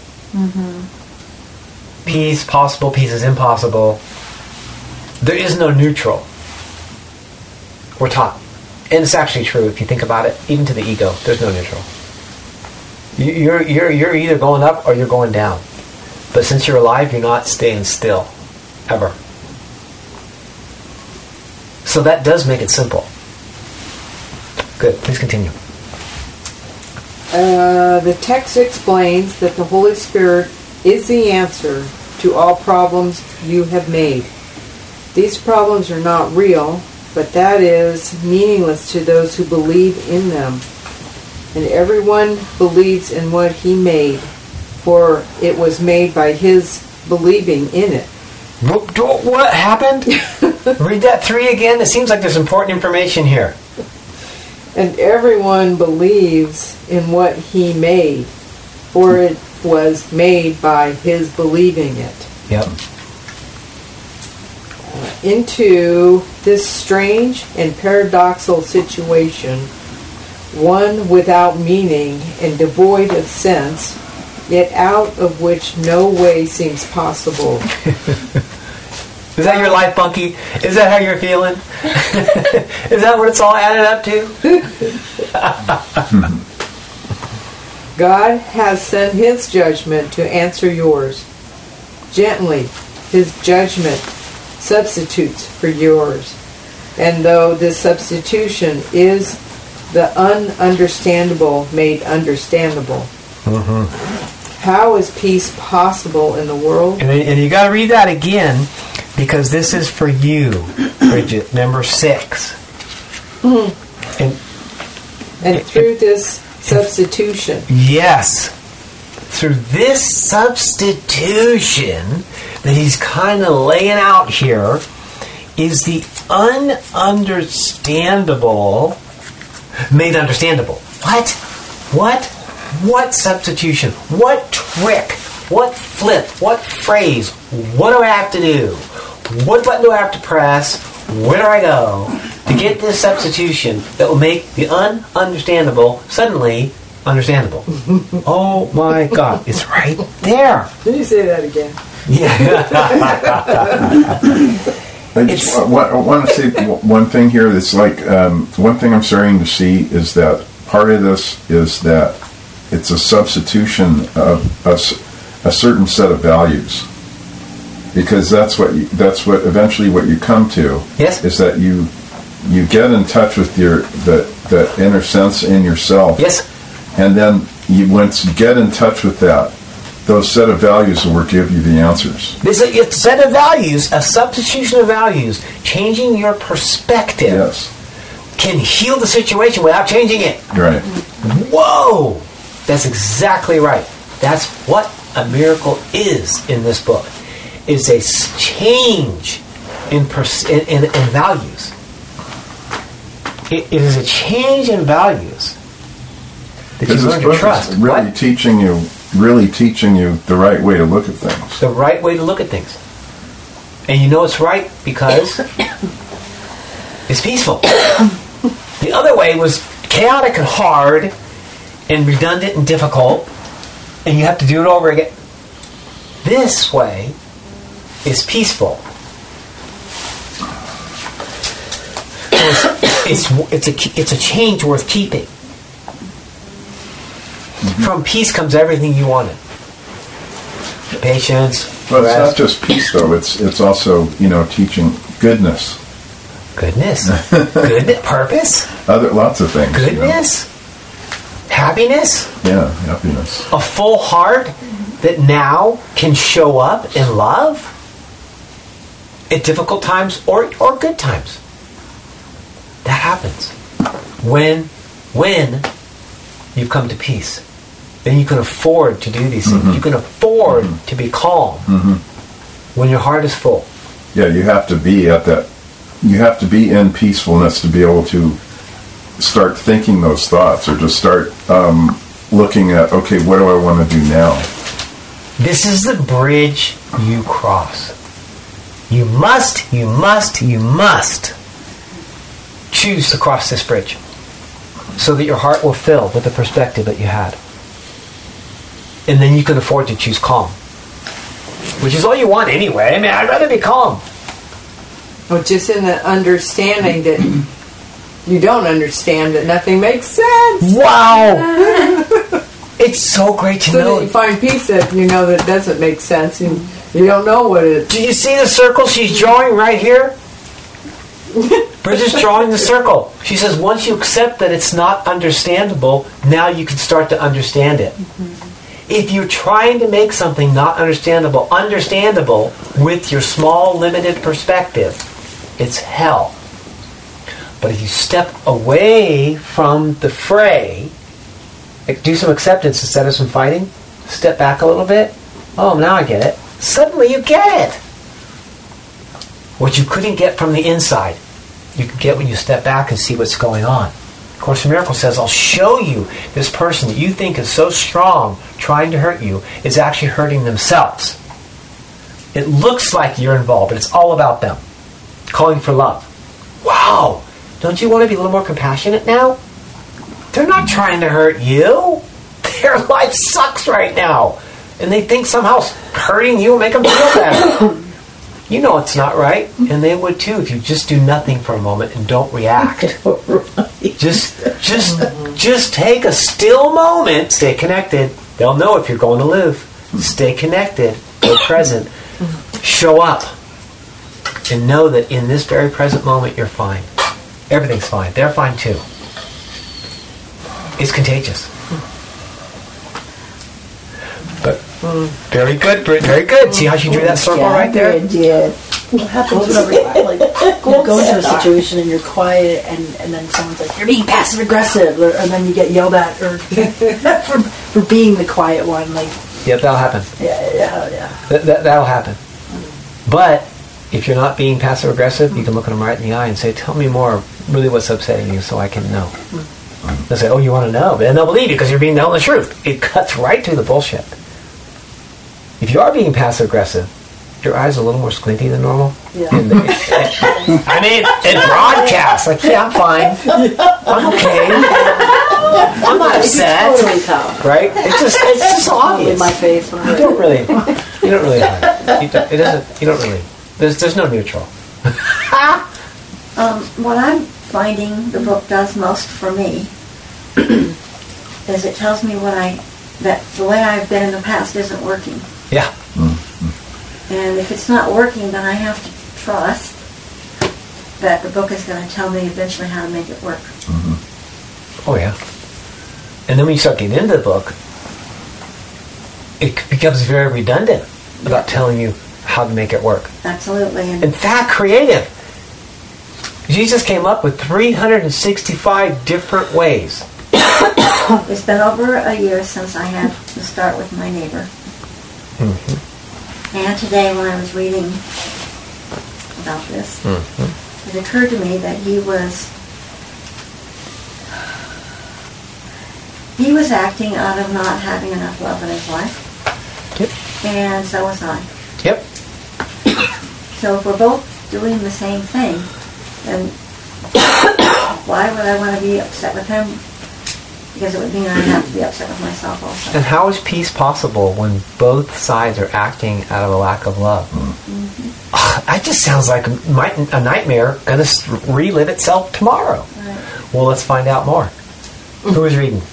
Peace, possible, peace is impossible. There is no neutral. We're taught. And it's actually true if you think about it. Even to the ego, there's no neutral. You're either going up or you're going down. But since you're alive, you're not staying still. Ever. So that does make it simple. Good. Please continue. The text explains that the Holy Spirit is the answer to all problems you have made. These problems are not real, but that is meaningless to those who believe in them. And everyone believes in what He made, for it was made by His believing in it. What happened? Read that 3 again. It seems like there's important information here. And everyone believes in what He made, for it was made by His believing it. Yep. Into this strange and paradoxical situation, one without meaning and devoid of sense, yet out of which no way seems possible. Is that your life, Bunky? Is that how you're feeling? Is that what it's all added up to? God has sent His judgment to answer yours. Gently, His judgment substitutes for yours. And though this substitution is the ununderstandable made understandable. How is peace possible in the world? And you got to read that again, because this is for you, Bridget, number 6. And through this substitution. Yes. Through this substitution that he's kind of laying out here is the ununderstandable made understandable. What substitution? What trick? What flip? What phrase? What do I have to do? What button do I have to press? Where do I go to get this substitution that will make the ununderstandable suddenly understandable? Oh my God, it's right there. Did you say that again? Yeah. I just want to say one thing here. That's like one thing I'm starting to see is that part of this is that it's a substitution of a certain set of values, because that's what eventually what you come to. Yes. Is that you get in touch with the inner sense in yourself. Yes. And then once you get in touch with that, those set of values will give you the answers. This is a set of values, a substitution of values, changing your perspective can heal the situation without changing it. Right. Whoa! That's exactly right. That's what a miracle is in this book. It's a change in values. It is a change in values that you learn to trust. Really teaching you the right way to look at things. The right way to look at things. And you know it's right because it's peaceful. The other way was chaotic and hard and redundant and difficult, and you have to do it over again. This way is peaceful. It's a change worth keeping. Mm-hmm. From peace comes everything you wanted. Patience. Well, it's not just peace, though. It's also, teaching goodness. Goodness. Purpose. Lots of things. Goodness. Happiness. Yeah, happiness. A full heart that now can show up in love at difficult times or good times. That happens when you've come to peace. Then you can afford to do these things. Mm-hmm. You can afford to be calm when your heart is full. Yeah, you have to be at that. You have to be in peacefulness to be able to start thinking those thoughts, or just start looking at, okay, what do I want to do now? This is the bridge you cross. You must choose to cross this bridge so that your heart will fill with the perspective that you had. And then you can afford to choose calm, which is all you want anyway. I mean, I'd rather be calm. Well, just in the understanding that you don't understand, that nothing makes sense. Wow! It's so great to know. That you find peace that you know that doesn't make sense, and you don't know what it is. Do you see the circle she's drawing right here? Bridget's drawing the circle. She says once you accept that it's not understandable, now you can start to understand it. If you're trying to make something not understandable with your small, limited perspective, it's hell. But if you step away from the fray, like do some acceptance instead of some fighting, step back a little bit, oh, now I get it. Suddenly you get it. What you couldn't get from the inside, you can get when you step back and see what's going on. Course in Miracles says, I'll show you this person that you think is so strong trying to hurt you is actually hurting themselves. It looks like you're involved, but it's all about them. Calling for love. Wow! Don't you want to be a little more compassionate now? They're not trying to hurt you. Their life sucks right now. And they think somehow hurting you will make them feel better. You know it's not right, and they would too if you just do nothing for a moment and don't react. Just take a still moment, stay connected. They'll know if you're going to live. Stay connected, go present, show up, and know that in this very present moment you're fine. Everything's fine. They're fine too. It's contagious. But very good, Britt. Very good. See how she drew that circle right there? I did. What happens whenever you go into a situation and you're quiet and then someone's like, you're being passive aggressive, and then you get yelled at or for being the quiet one. Like, yeah, that'll happen. Yeah. That'll happen. But if you're not being passive aggressive, you can look at them right in the eye and say, tell me more, really what's upsetting you so I can know. They'll say, oh, you want to know? But then they'll believe you because you're being telling the truth. It cuts right through the bullshit. If you are being passive aggressive, your eyes are a little more squinty than normal. Yeah. I mean, it broadcasts. Like, yeah, I'm fine. I'm okay. I'm not upset. Totally tell. Right? It's just obvious. In my face. You don't really hide. You don't really. There's no neutral. What I'm finding the book does most for me is it tells me that the way I've been in the past isn't working. Yeah. And if it's not working, then I have to trust that the book is going to tell me eventually how to make it work. Oh, yeah. And then when you start getting into the book, it becomes very redundant about telling you how to make it work. Absolutely. And In fact, creative. Jesus came up with 365 different ways. it's been over a year since I had to start with my neighbor. Mm-hmm. And today when I was reading about this, it occurred to me that he was acting out of not having enough love in his life. Yep. And so was I. Yep. So if we're both doing the same thing, then why would I want to be upset with him? Because it would mean I'd have to be upset with myself also. And how is peace possible when both sides are acting out of a lack of love? That just sounds like a nightmare going to relive itself tomorrow. Right. Well, let's find out more. Who is reading?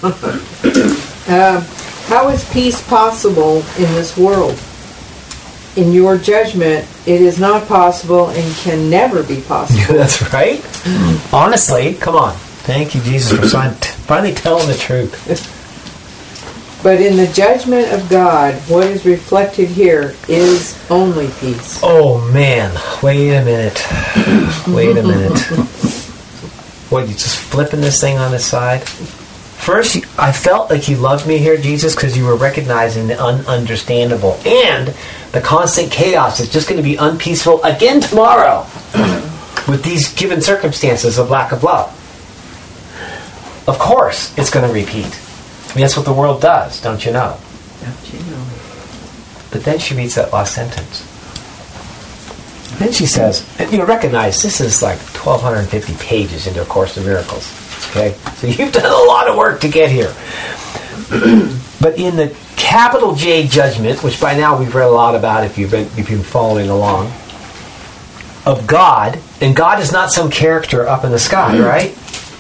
How is peace possible in this world? In your judgment, it is not possible and can never be possible. That's right. Honestly, come on. Thank you, Jesus, for finally telling the truth. But in the judgment of God, what is reflected here is only peace. Oh, man. Wait a minute. Wait a minute. What, you just flipping this thing on its side? First, I felt like you loved me here, Jesus, because you were recognizing the ununderstandable and the constant chaos that's just going to be unpeaceful again tomorrow with these given circumstances of lack of love. Of course, it's going to repeat. I mean, that's what the world does, don't you know? Don't you know? But then she reads that last sentence. Then she says, and you recognize this is like 1,250 pages into A Course in Miracles. Okay? So you've done a lot of work to get here. But in the capital J judgment, which by now we've read a lot about if you've been following along, of God, and God is not some character up in the sky, right?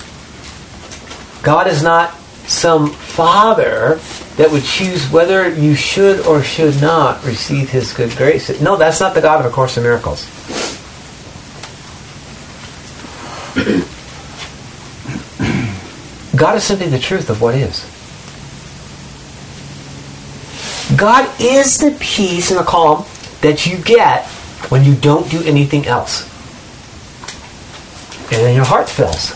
God is not some father that would choose whether you should or should not receive his good grace. No, that's not the God of A Course in Miracles. God is simply the truth of what is. God is the peace and the calm that you get when you don't do anything else. And then your heart fills.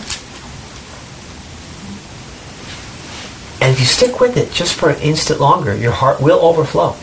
And if you stick with it just for an instant longer, your heart will overflow.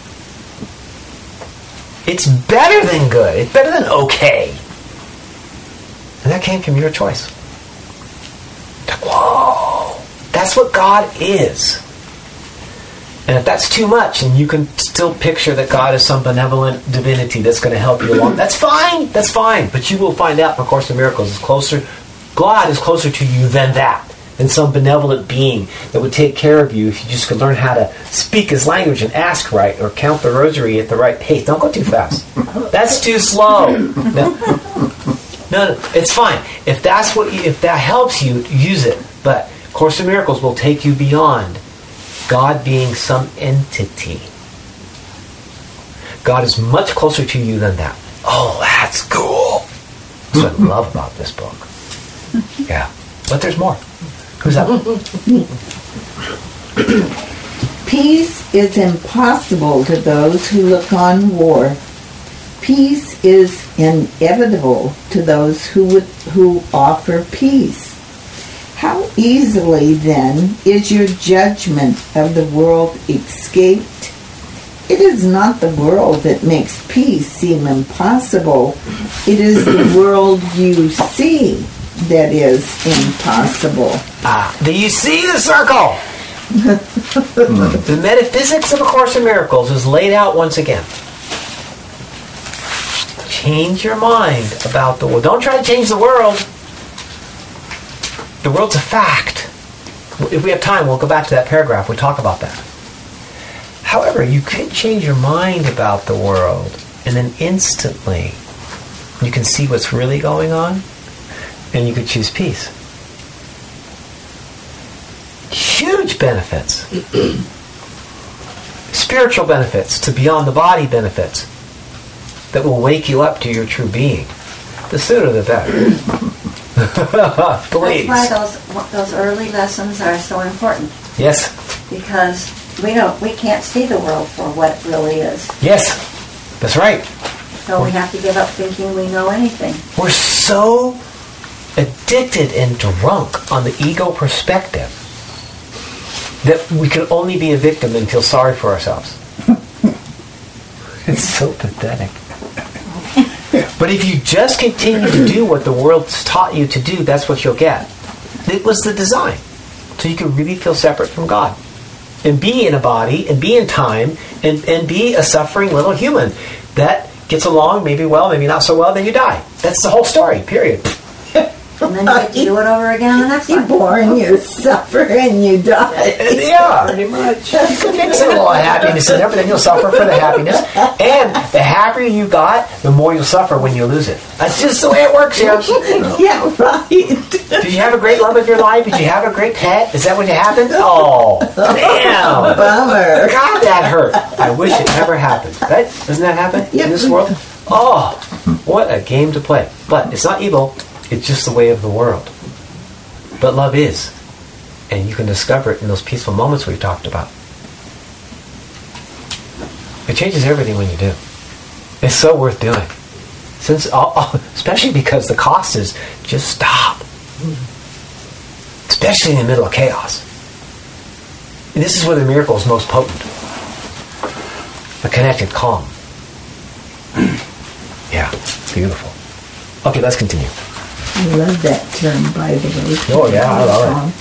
It's better than good. It's better than okay. And that came from your choice. Like, whoa! That's what God is. And if that's too much, and you can still picture that God is some benevolent divinity that's going to help you along, that's fine. That's fine. But you will find out in A Course in Miracles, God is closer to you than that. Than some benevolent being that would take care of you if you just could learn how to speak his language and ask right or count the rosary at the right pace. Don't go too fast. That's too slow. No, it's fine. If that helps you, use it. But Course in Miracles will take you beyond God being some entity. God is much closer to you than that. Oh, that's cool. That's what I love about this book. Yeah. But there's more. Who's up? Peace is impossible to those who look on war. Peace is inevitable to those who offer peace. How easily, then, is your judgment of the world escaped? It is not the world that makes peace seem impossible. It is the world you see that is impossible. Do you see the circle? The metaphysics of A Course in Miracles is laid out once again. Change your mind about the world. Don't try to change the world. The world's a fact. If we have time, we'll go back to that paragraph. We'll talk about that. However, you can change your mind about the world, and then instantly you can see what's really going on, and you could choose peace. Huge benefits. Spiritual benefits to beyond the body benefits that will wake you up to your true being. The sooner the better. Please. That's why those early lessons are so important. Yes. Because we can't see the world for what it really is. Yes. That's right. So we have to give up thinking we know anything. We're so addicted and drunk on the ego perspective that we can only be a victim and feel sorry for ourselves. It's so pathetic. But if you just continue to do what the world's taught you to do, that's what you'll get. It was the design. So you can really feel separate from God. And be in a body, and be in time, and be a suffering little human that gets along, maybe well, maybe not so well, then you die. That's the whole story, period. And then you get to do it over again the next You're time. born, you suffer, and you die. Yeah, pretty much. You can mix in a little happiness in there, but then you'll suffer for the happiness. And the happier you got, the more you'll suffer when you lose it. That's just the way it works here. Yeah, right. Did you have a great love of your life? Did you have a great pet? Is that what happened? Oh, damn. Bummer. God, that hurt. I wish it never happened. Right? Doesn't that happen in this world? Oh, what a game to play. But it's not evil. It's just the way of the world. But love is. And you can discover it in those peaceful moments we've talked about. It changes everything when you do. It's so worth doing. Especially because the cost is just stop. Especially in the middle of chaos. And this is where the miracle is most potent. A connected calm. Yeah, it's beautiful. Okay, let's continue. I love that term, by the way. Oh, yeah, I love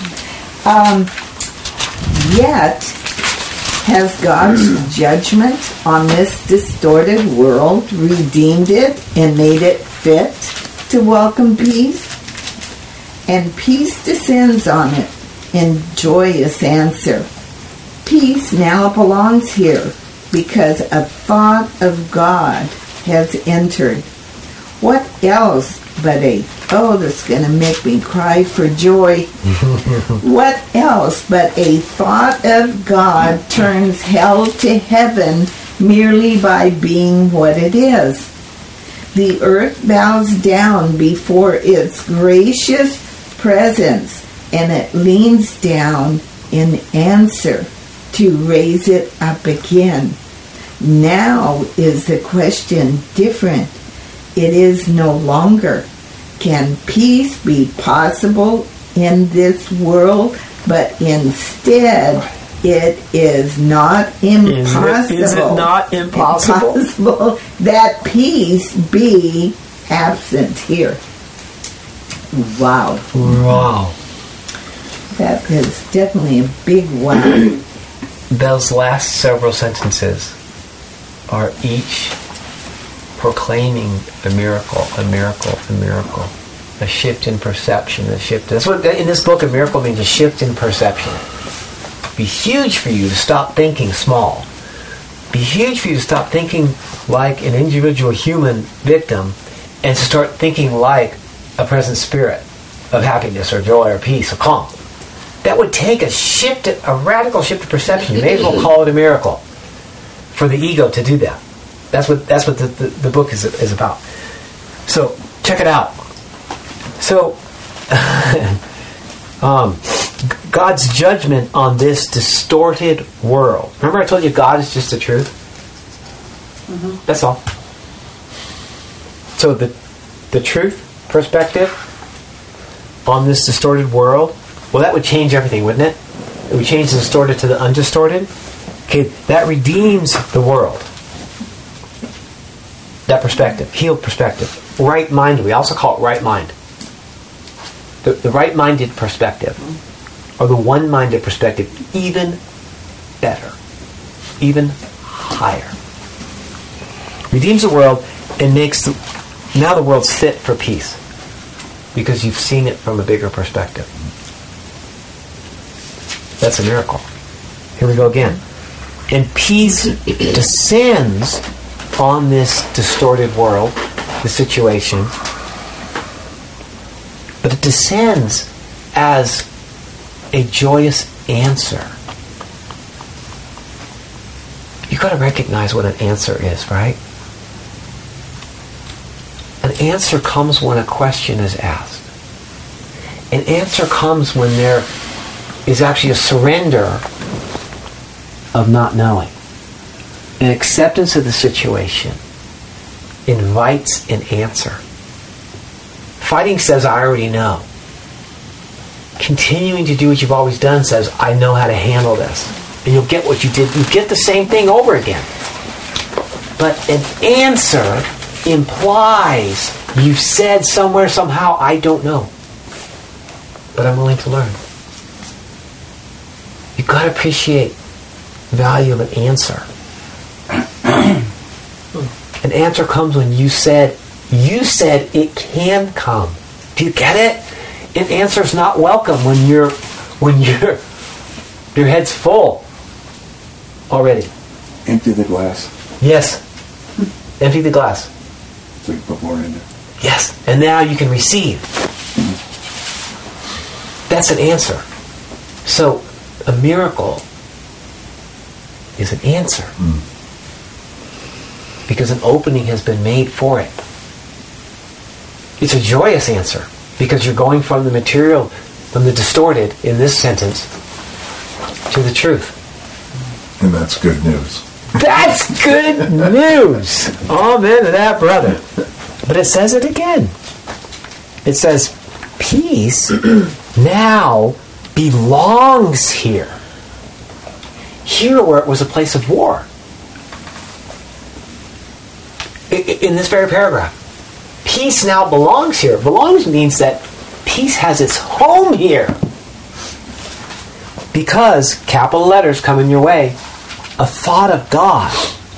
it. Yet, has God's judgment on this distorted world redeemed it and made it fit to welcome peace? And peace descends on it in joyous answer. Peace now belongs here because a thought of God has entered. What else but that's going to make me cry for joy. What else but a thought of God turns hell to heaven merely by being what it is? The earth bows down before its gracious presence, and it leans down in answer to raise it up again. Now is the question different. It is no longer, can peace be possible in this world? But instead, it is not impossible. Is it not impossible? That peace be absent here. Wow. Wow. That is definitely a big wow. Those last several sentences are each proclaiming a miracle, a miracle, a miracle. A shift in perception, a shift. That's what in this book, a miracle means a shift in perception. Be huge for you to stop thinking small. Be huge for you to stop thinking like an individual human victim and to start thinking like a present spirit of happiness or joy or peace or calm. That would take a radical shift of perception. You may as well call it a miracle for the ego to do that. That's what the book is about. So check it out. So God's judgment on this distorted world. Remember I told you God is just the truth? Mm-hmm. That's all. So the truth perspective on this distorted world, well, that would change everything, wouldn't it? It would change the distorted to the undistorted. Okay, that redeems the world. That perspective, healed perspective. Right-minded, we also call it right mind. The right-minded perspective, or the one-minded perspective, even better, even higher. Redeems the world and makes now the world's fit for peace because you've seen it from a bigger perspective. That's a miracle. Here we go again. And peace descends on this distorted world, the situation, but it descends as a joyous answer. You've got to recognize what an answer is, right? An answer comes when a question is asked. An answer comes when there is actually a surrender of not knowing. An acceptance of the situation invites an answer. Fighting says, I already know. Continuing to do what you've always done says, I know how to handle this. And you'll get what you did. You get the same thing over again. But an answer implies you've said somewhere, somehow, I don't know. But I'm willing to learn. You've got to appreciate the value of an answer. An answer comes when you said it can come. Do you get it? An answer is not welcome when your head's full already. Empty the glass. Yes. Empty the glass. So you put more in it. Yes. And now you can receive. That's an answer. So a miracle is an answer. Because an opening has been made for it. It's a joyous answer. Because you're going from the material, from the distorted, in this sentence, to the truth. And that's good news. That's good news! Amen to that, brother. But it says it again. It says, peace now belongs here. Here where it was a place of war. In this very paragraph. Peace now belongs here. Belongs means that peace has its home here. Because, capital letters coming your way, a thought of God.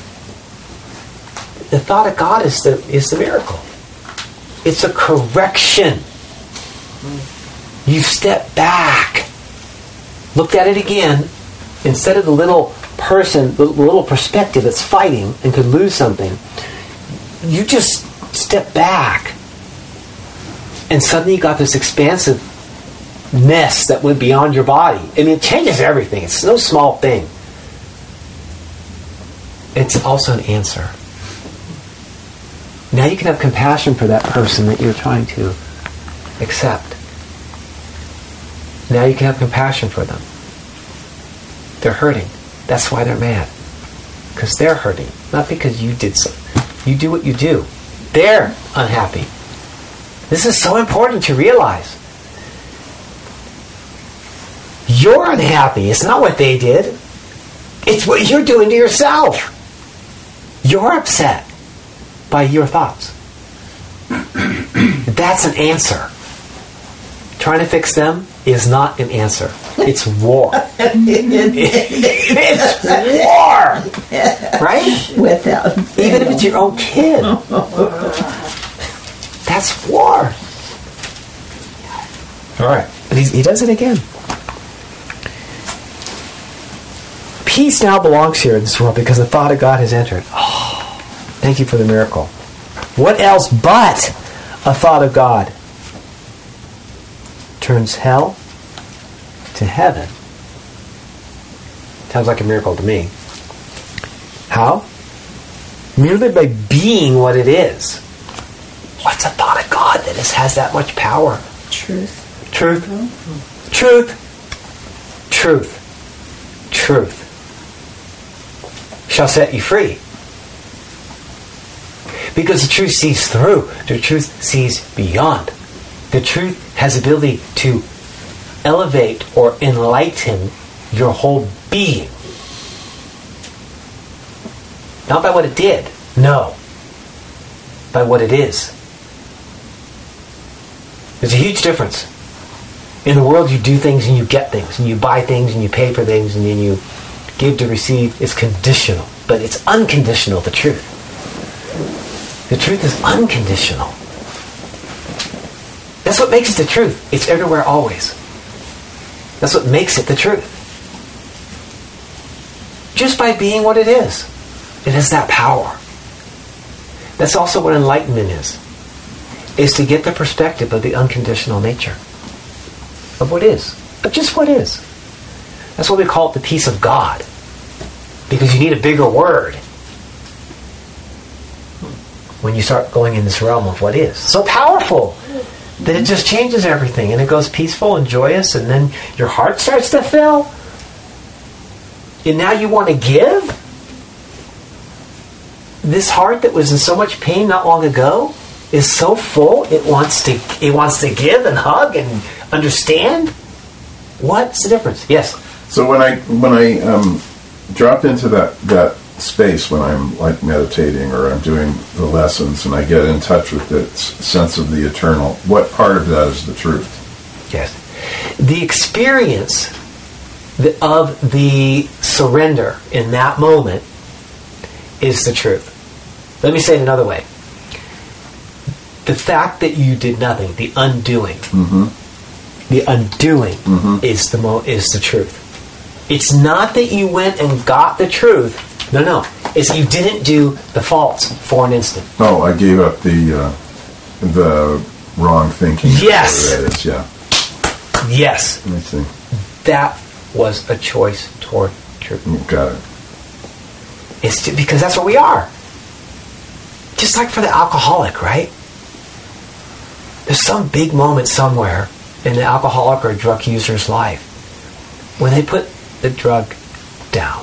The thought of God is the miracle. It's a correction. You've stepped back. Looked at it again. Instead of the little person, the little perspective that's fighting and could lose something, you just step back. And suddenly you got this expansiveness that went beyond your body. I mean, it changes everything. It's no small thing. It's also an answer. Now you can have compassion for that person that you're trying to accept. Now you can have compassion for them. They're hurting. That's why they're mad. Because they're hurting. Not because you did something. You do what you do. They're unhappy. This is so important to realize. You're unhappy. It's not what they did. It's what you're doing to yourself. You're upset by your thoughts. That's an answer. Trying to fix them is not an answer. It's war. It's war! Right? Without even if it's your own kid. That's war. Alright. And he does it again. Peace now belongs here in this world because the thought of God has entered. Oh, thank you for the miracle. What else but a thought of God turns hell to heaven? Sounds like a miracle to me. How? Merely by being what it is. What's a thought of God that has that much power? Truth. Truth. Truth. Truth. Truth. Shall set you free. Because the truth sees through. The truth sees beyond. The truth has the ability to elevate or enlighten your whole being. Not by what it did. No. By what it is. There's a huge difference. In the world you do things and you get things. And you buy things and you pay for things and then you give to receive. It's conditional. But it's unconditional, the truth. The truth is unconditional. That's what makes it the truth. It's everywhere, always. That's what makes it the truth. Just by being what it is. It has that power. That's also what enlightenment is to get the perspective of the unconditional nature of what is. But just what is. That's why we call it the peace of God. Because you need a bigger word when you start going in this realm of what is. So powerful that it just changes everything, and it goes peaceful and joyous, and then your heart starts to fill, and now you want to give? This heart that was in so much pain not long ago is so full, it wants to give and hug and understand? What's the difference? Yes? So when I drop into that space when I'm like meditating or I'm doing the lessons and I get in touch with the sense of the eternal, what part of that is the truth? Yes. The experience of the surrender in that moment is the truth. Let me say it another way. The fact that you did nothing, the undoing, the undoing is the truth. It's not that you went and got the truth. No. It's you didn't do the false for an instant. Oh, I gave up the wrong thinking. Yes. That is, yeah. Yes. Let me see. That was a choice toward truth. Got it. It's because that's what we are. Just like for the alcoholic, right? There's some big moment somewhere in the alcoholic or drug user's life when they put the drug down.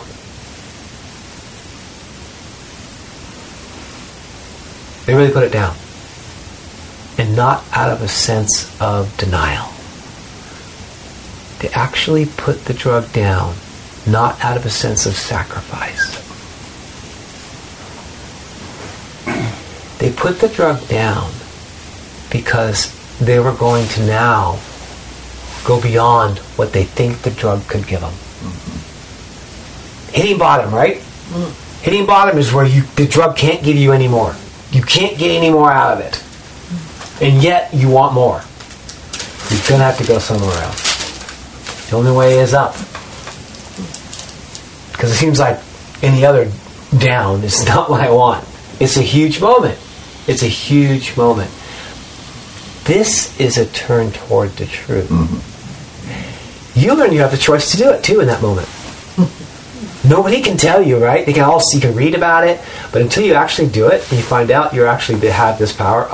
They really put it down. And not out of a sense of denial. They actually put the drug down, not out of a sense of sacrifice. They put the drug down because they were going to now go beyond what they think the drug could give them. Hitting bottom, right? Hitting bottom is where the drug can't give you any more. You can't get any more out of it. And yet you want more. You're going to have to go somewhere else. The only way is up. Because it seems like any other down is not what I want. It's a huge moment. It's a huge moment. This is a turn toward the truth. You learn you have the choice to do it too in that moment. Nobody can tell you, right? You can read about it, but until you actually do it and you find out you actually have this power,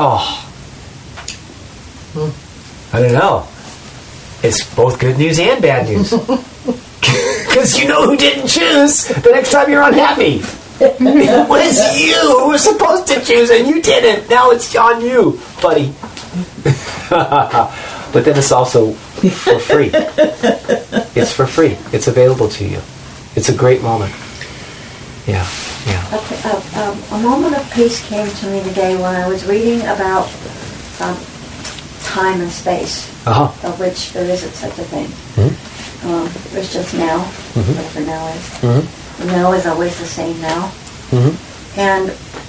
I don't know. It's both good news and bad news. Because you know who didn't choose the next time you're unhappy. It was you who was supposed to choose and you didn't. Now it's on you, buddy. But then it's also for free. It's for free. It's available to you. It's a great moment. Yeah. A moment of peace came to me today when I was reading about time and space, of which there isn't such a thing. There's just now, whatever now is. Now is always the same now. And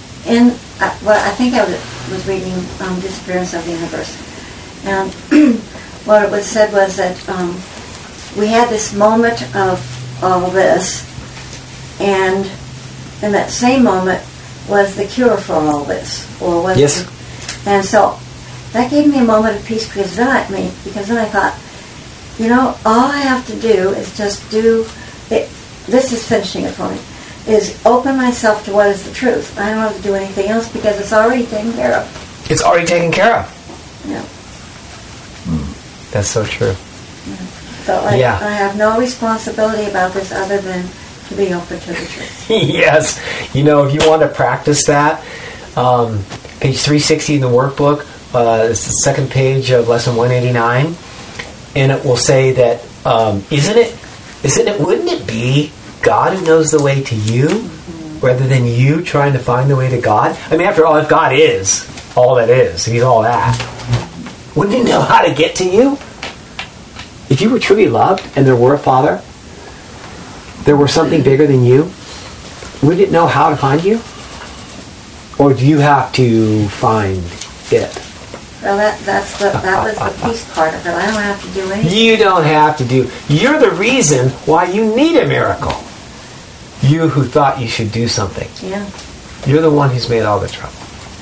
I think I was reading Disappearance of the Universe. And what it was said was that we had this moment of all this, and in that same moment was the cure for all this. Or was and so that gave me a moment of peace because then I thought, all I have to do is just do it. This is finishing it for me. Is open myself to what is the truth. I don't have to do anything else because it's already taken care of. It's already taken care of. Yeah. That's so true. So I have no responsibility about this other than to be open to the truth. Yes. If you want to practice that, page 360 in the workbook, it's the second page of lesson 189, and it will say that, wouldn't it be God who knows the way to you rather than you trying to find the way to God? I mean, after all, if God is all that is, He's all that, wouldn't He know how to get to you? If you were truly loved and there were a Father, there were something bigger than you, wouldn't it know how to find you? Or do you have to find it? Well, that was the peace part of it. I don't have to do anything. You don't have to do. You're the reason why you need a miracle. You who thought you should do something. Yeah. You're the one who's made all the trouble.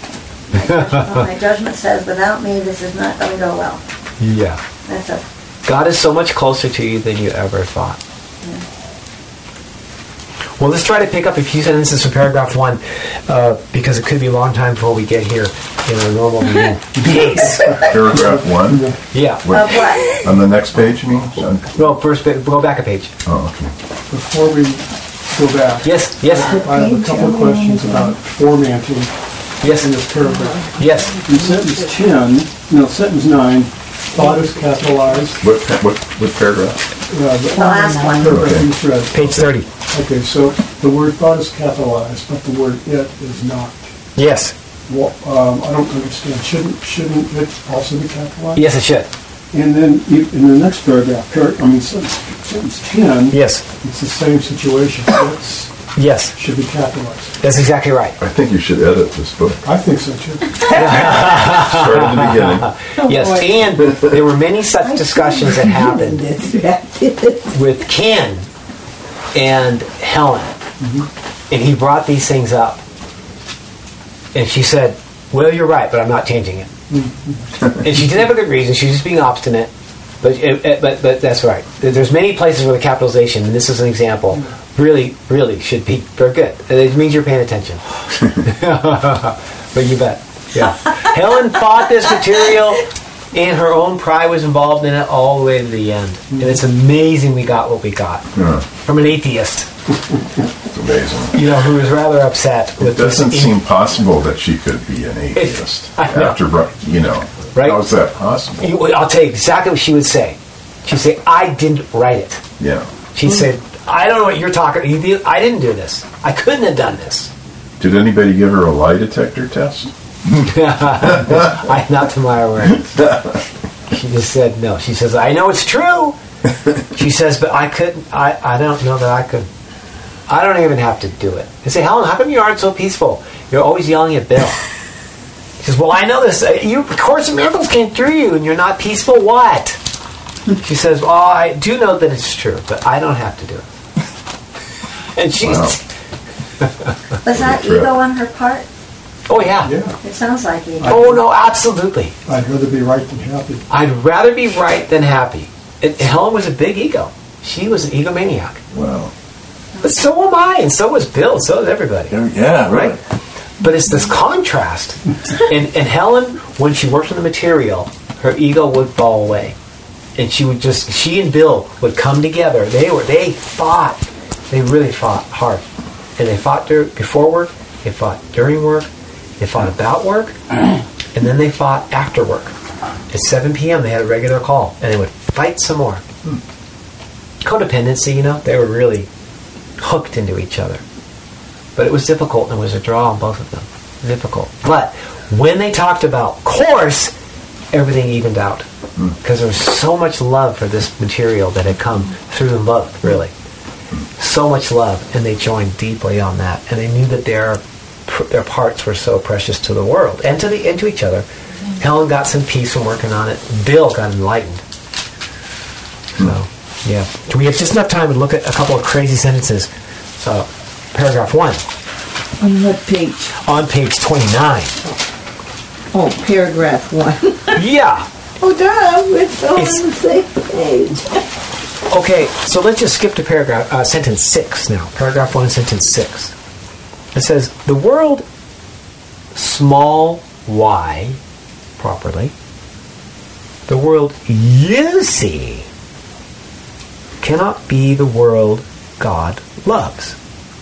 My judgment says, without me, this is not going to go well. Yeah. God is so much closer to you than you ever thought. Well, let's try to pick up a few sentences from paragraph 1, because it could be a long time before we get here in our normal meeting pace. Paragraph 1? Yeah. What? On the next page, you mean? No, first, go back a page. Oh, okay. Before we go back, Yes. I have a couple of questions about formatting Yes. in this paragraph. Yes. In sentence 9, thought is capitalized. What paragraph? The last one. paragraph Okay. you just read. Page 30. Okay, so the word thought is capitalized, but the word it is not. Yes. Well, I don't understand. Shouldn't it also be capitalized? Yes, it should. And then in the next paragraph, sentence 10, Yes. it's the same situation. It Yes. should be capitalized. That's exactly right. I think you should edit this book. I think so too. Start at the beginning. Yes, and there were many such discussions that happened with Ken and Helen. And he brought these things up. And she said, well, you're right, but I'm not changing it. And she didn't have a good reason. She was just being obstinate. But that's right. There's many places where the capitalization, and this is an example, really, really should be very good. It means you're paying attention. But you bet. Yeah. Helen fought this material, and her own pride was involved in it all the way to the end. And it's amazing we got what we got from an atheist. It's amazing. You know, who was rather upset with It doesn't this. seem possible that she could be an atheist. I know. After, Right? how is that possible? I'll tell you exactly what she would say. She'd say, I didn't write it. Yeah. She said, I don't know what you're talking about. I didn't do this. I couldn't have done this. Did anybody give her a lie detector test? Not to my awareness. She just said no. She says, I know it's true. She says, but I couldn't. I don't know that I could. I don't even have to do it. I say, Helen, how come you aren't so peaceful? You're always yelling at Bill. She says, well, I know this. You, Course of Miracles came through you, and you're not peaceful. What? She says, well, I do know that it's true, but I don't have to do it. And she's... Wow. Was that ego on her part? Oh, yeah. It sounds like ego. Oh, no, absolutely. I'd rather be right than happy. I'd rather be right than happy. Helen was a big ego. She was an egomaniac. Wow. But so am I, and so was Bill, so is everybody. Yeah, Right? But it's this contrast. And Helen, when she worked on the material, her ego would fall away. And she and Bill would come together. They fought. They really fought hard. And they fought before work, they fought during work, they fought about work, and then they fought after work. At 7 p.m. they had a regular call, and they would fight some more. Codependency, they were really hooked into each other. But it was difficult, and it was a draw on both of them. Difficult. But when they talked about Course, everything evened out. Because there was so much love for this material that had come through them both, really. So much love, and they joined deeply on that. And they knew that their parts were so precious to the world and to each other. Helen got some peace from working on it. Bill got enlightened. So, yeah. Do we have just enough time to look at a couple of crazy sentences? So, paragraph 1. On what page? On page 29. Oh, paragraph 1. Yeah. Oh, duh, we're still on the same page. Okay, so let's just skip to sentence 6 now. Paragraph 1, sentence 6. It says, the world, small y, properly, the world you see cannot be the world God loves.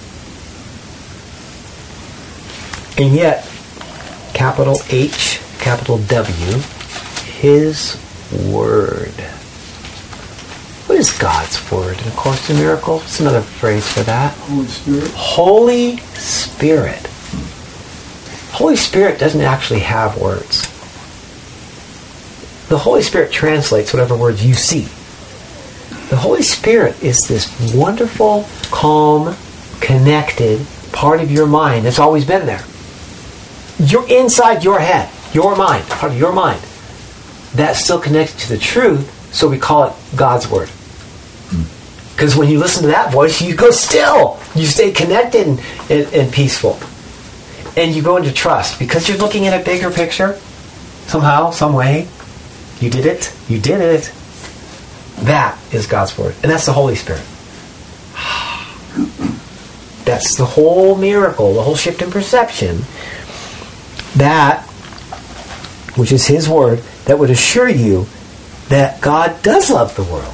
And yet, capital H, capital W, His Word. What is God's Word in A Course in Miracles? It's another phrase for that. Holy Spirit. Holy Spirit. Holy Spirit doesn't actually have words. The Holy Spirit translates whatever words you see. The Holy Spirit is this wonderful, calm, connected part of your mind that's always been there. You're inside your head, your mind, part of your mind. That's still connected to the truth, so we call it God's Word. Because when you listen to that voice, you go still. You stay connected and peaceful. And you go into trust. Because you're looking at a bigger picture, somehow, some way. You did it. You did it. That is God's Word. And that's the Holy Spirit. That's the whole miracle, the whole shift in perception. That, which is His Word, that would assure you that God does love the world.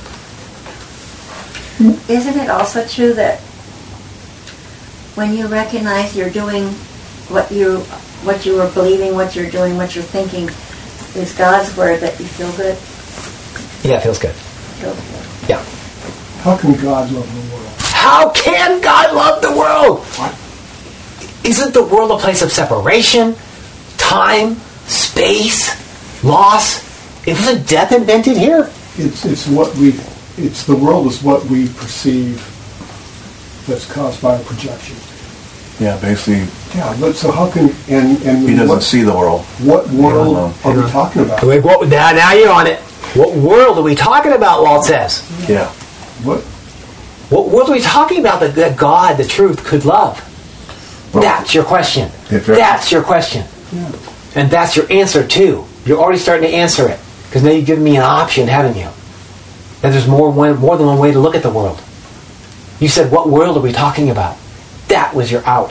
Isn't it also true that when you recognize you're doing what you were believing, what you're doing, what you're thinking is God's Word, that you feel good? Yeah, it feels good. Feels good. Yeah. How can God love the world? How can God love the world? Isn't the world a place of separation, time, space, loss? Isn't death invented here? It's the world is what we perceive that's caused by a projection. Yeah, basically. Yeah, but so how can and He doesn't see the world. What world are we talking about? Wait, now you're on it. What world are we talking about? Walt says. Yeah. What world are we talking about that God, the truth, could love? Well, that's your question. That's your question. Yeah. And that's your answer, too. You're already starting to answer it. Because now you've given me an option, haven't you? And there's more than one way to look at the world. You said, what world are we talking about? That was your out.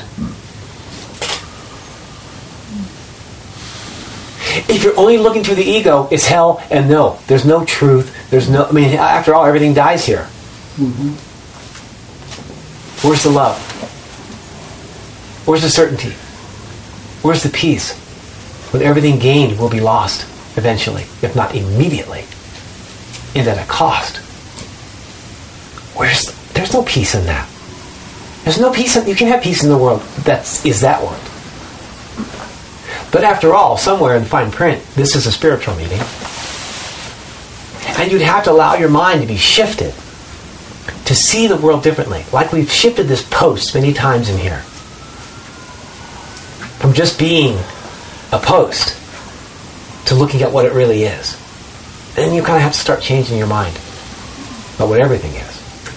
If you're only looking through the ego, it's hell and no. There's no truth. After all, everything dies here. Mm-hmm. Where's the love? Where's the certainty? Where's the peace? When everything gained will be lost eventually, if not immediately, and at a cost. There's no peace in that. There's no peace. You can have peace in the world that is that world. But after all, somewhere in the fine print, this is a spiritual meeting. And you'd have to allow your mind to be shifted to see the world differently. Like we've shifted this post many times in here. From just being a post to looking at what it really is. Then you kind of have to start changing your mind about what everything is.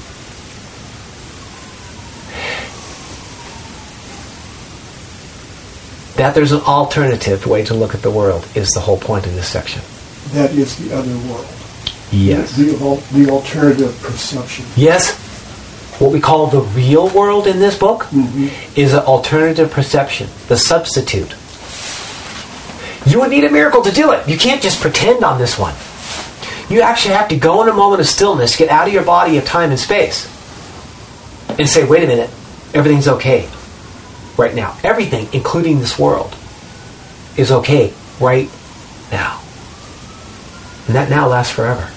That there's an alternative way to look at the world is the whole point of this section. That is the other world. Yes. The alternative perception. Yes. What we call the real world in this book is an alternative perception, the substitute. You would need a miracle to do it. You can't just pretend on this one. You actually have to go in a moment of stillness, get out of your body of time and space, and say, wait a minute, everything's okay right now. Everything, including this world, is okay right now. And that now lasts forever.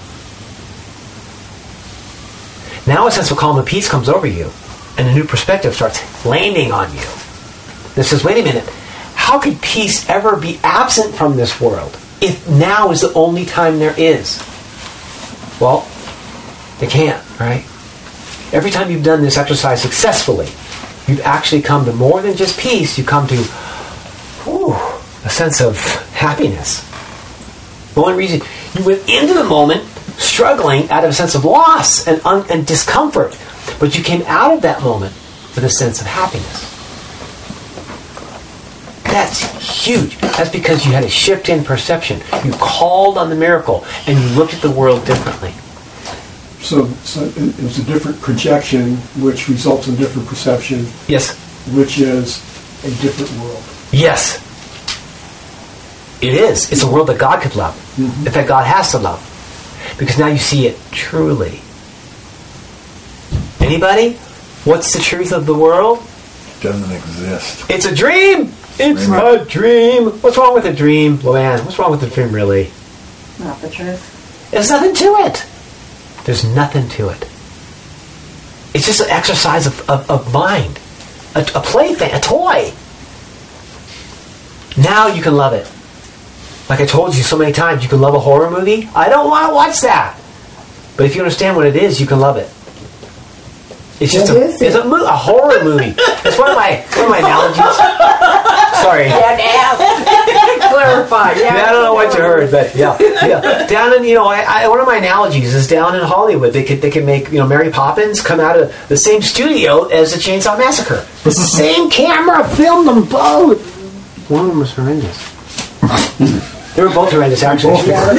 Now a sense of calm and peace comes over you, and a new perspective starts landing on you. That says, wait a minute, how could peace ever be absent from this world if now is the only time there is? Well, it can't, right? Every time you've done this exercise successfully, you've actually come to more than just peace. You come to a sense of happiness. The only reason you went into the moment struggling out of a sense of loss and discomfort, but you came out of that moment with a sense of happiness. That's huge. That's because you had a shift in perception. You called on the miracle and you looked at the world differently. So it was a different projection, which results in different perception. Yes. Which is a different world. Yes. It is. It's a world that God could love. Mm-hmm. In fact, God has to love. Because now you see it truly. Anybody? What's the truth of the world? It doesn't exist. It's a dream! It's a dream! What's wrong with a dream, Luann? What's wrong with a dream, really? Not the truth. There's nothing to it. There's nothing to it. It's just an exercise of mind. A plaything, a toy. Now you can love it. Like I told you so many times, you can love a horror movie. I don't want to watch that. But if you understand what it is, you can love it. It's just a horror movie. It's one of my analogies. Sorry. Clarify. I don't know what you heard, but yeah. Down in one of my analogies is down in Hollywood. They could make Mary Poppins come out of the same studio as the Chainsaw Massacre. The same camera filmed them both. One of them was horrendous. They were both horrendous, actually.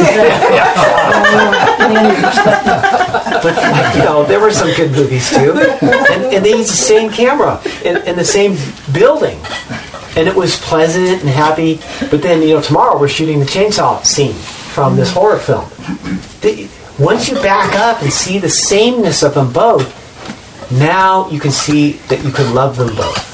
But, there were some good movies, too. And they used the same camera in the same building. And it was pleasant and happy. But then, tomorrow we're shooting the chainsaw scene from this horror film. Once you back up and see the sameness of them both, now you can see that you can love them both.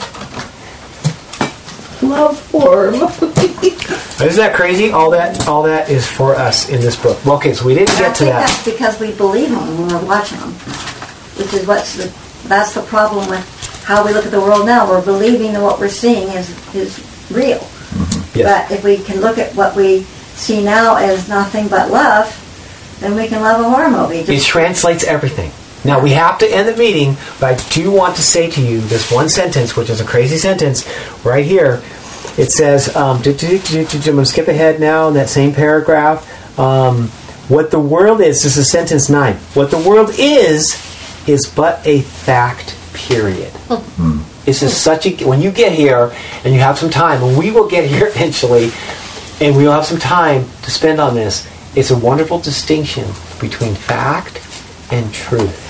Love form. Isn't that crazy? All that is for us in this book. Well, okay, so we didn't get to that. That's because we believe them when we're watching them, which is that's the problem with how we look at the world now. We're believing that what we're seeing is real. Mm-hmm. Yes. But if we can look at what we see now as nothing but love, then we can love a horror movie. It translates everything. Now, we have to end the meeting, but I do want to say to you this one sentence, which is a crazy sentence, right here. It says, I'm going to skip ahead now in that same paragraph. What the world is, this is sentence 9. What the world is but a fact, period. This is when you get here and you have some time, and we will get here eventually, and we will have some time to spend on this, it's a wonderful distinction between fact and truth.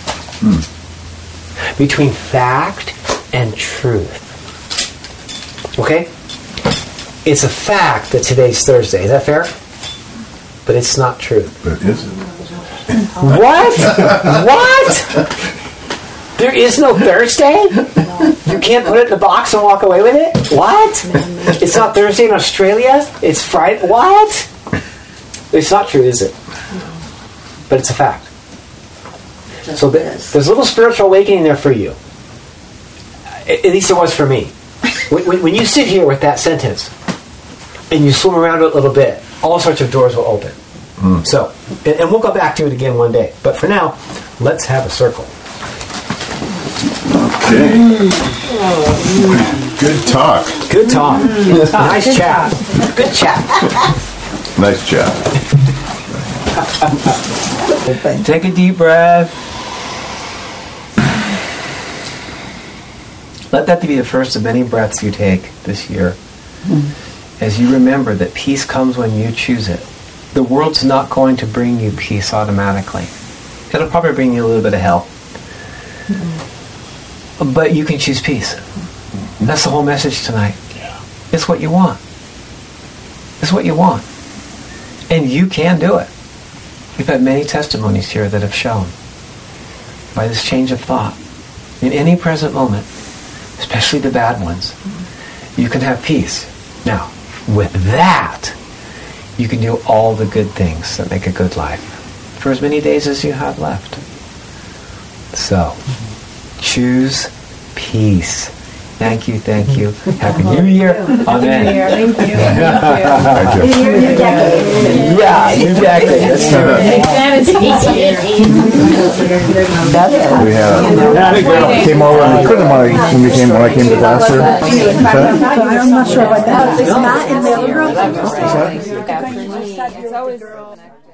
Between fact and truth. Okay? It's a fact that today's Thursday. Is that fair? But it's not true. But is it? What? What? There is no Thursday? You can't put it in a box and walk away with it? What? It's not Thursday in Australia? It's Friday? What? It's not true, is it? But it's a fact. So there's a little spiritual awakening there for you. At least it was for me. When you sit here with that sentence and you swim around it a little bit, all sorts of doors will open. So, and we'll go back to it again one day. But for now, let's have a circle. Okay. Good talk. Good talk. Nice chat. Good chat. Nice chat. Take a deep breath. Let that be the first of many breaths you take this year. As you remember that peace comes when you choose it. The world's not going to bring you peace automatically. It'll probably bring you a little bit of hell. But you can choose peace. That's the whole message tonight. It's what you want. It's what you want. And you can do it. We've had many testimonies here that have shown by this change of thought. In any present moment, especially the bad ones, you can have peace. Now, with that, you can do all the good things that make a good life for as many days as you have left. So, choose peace. Thank you, thank you. Happy New Year. Amen. Thank you. New Year, new decade. Yeah, new decade. Let's do We came over and we couldn't when I came to Vassar. I'm not sure about that. It's not in the other room. What's that? It's always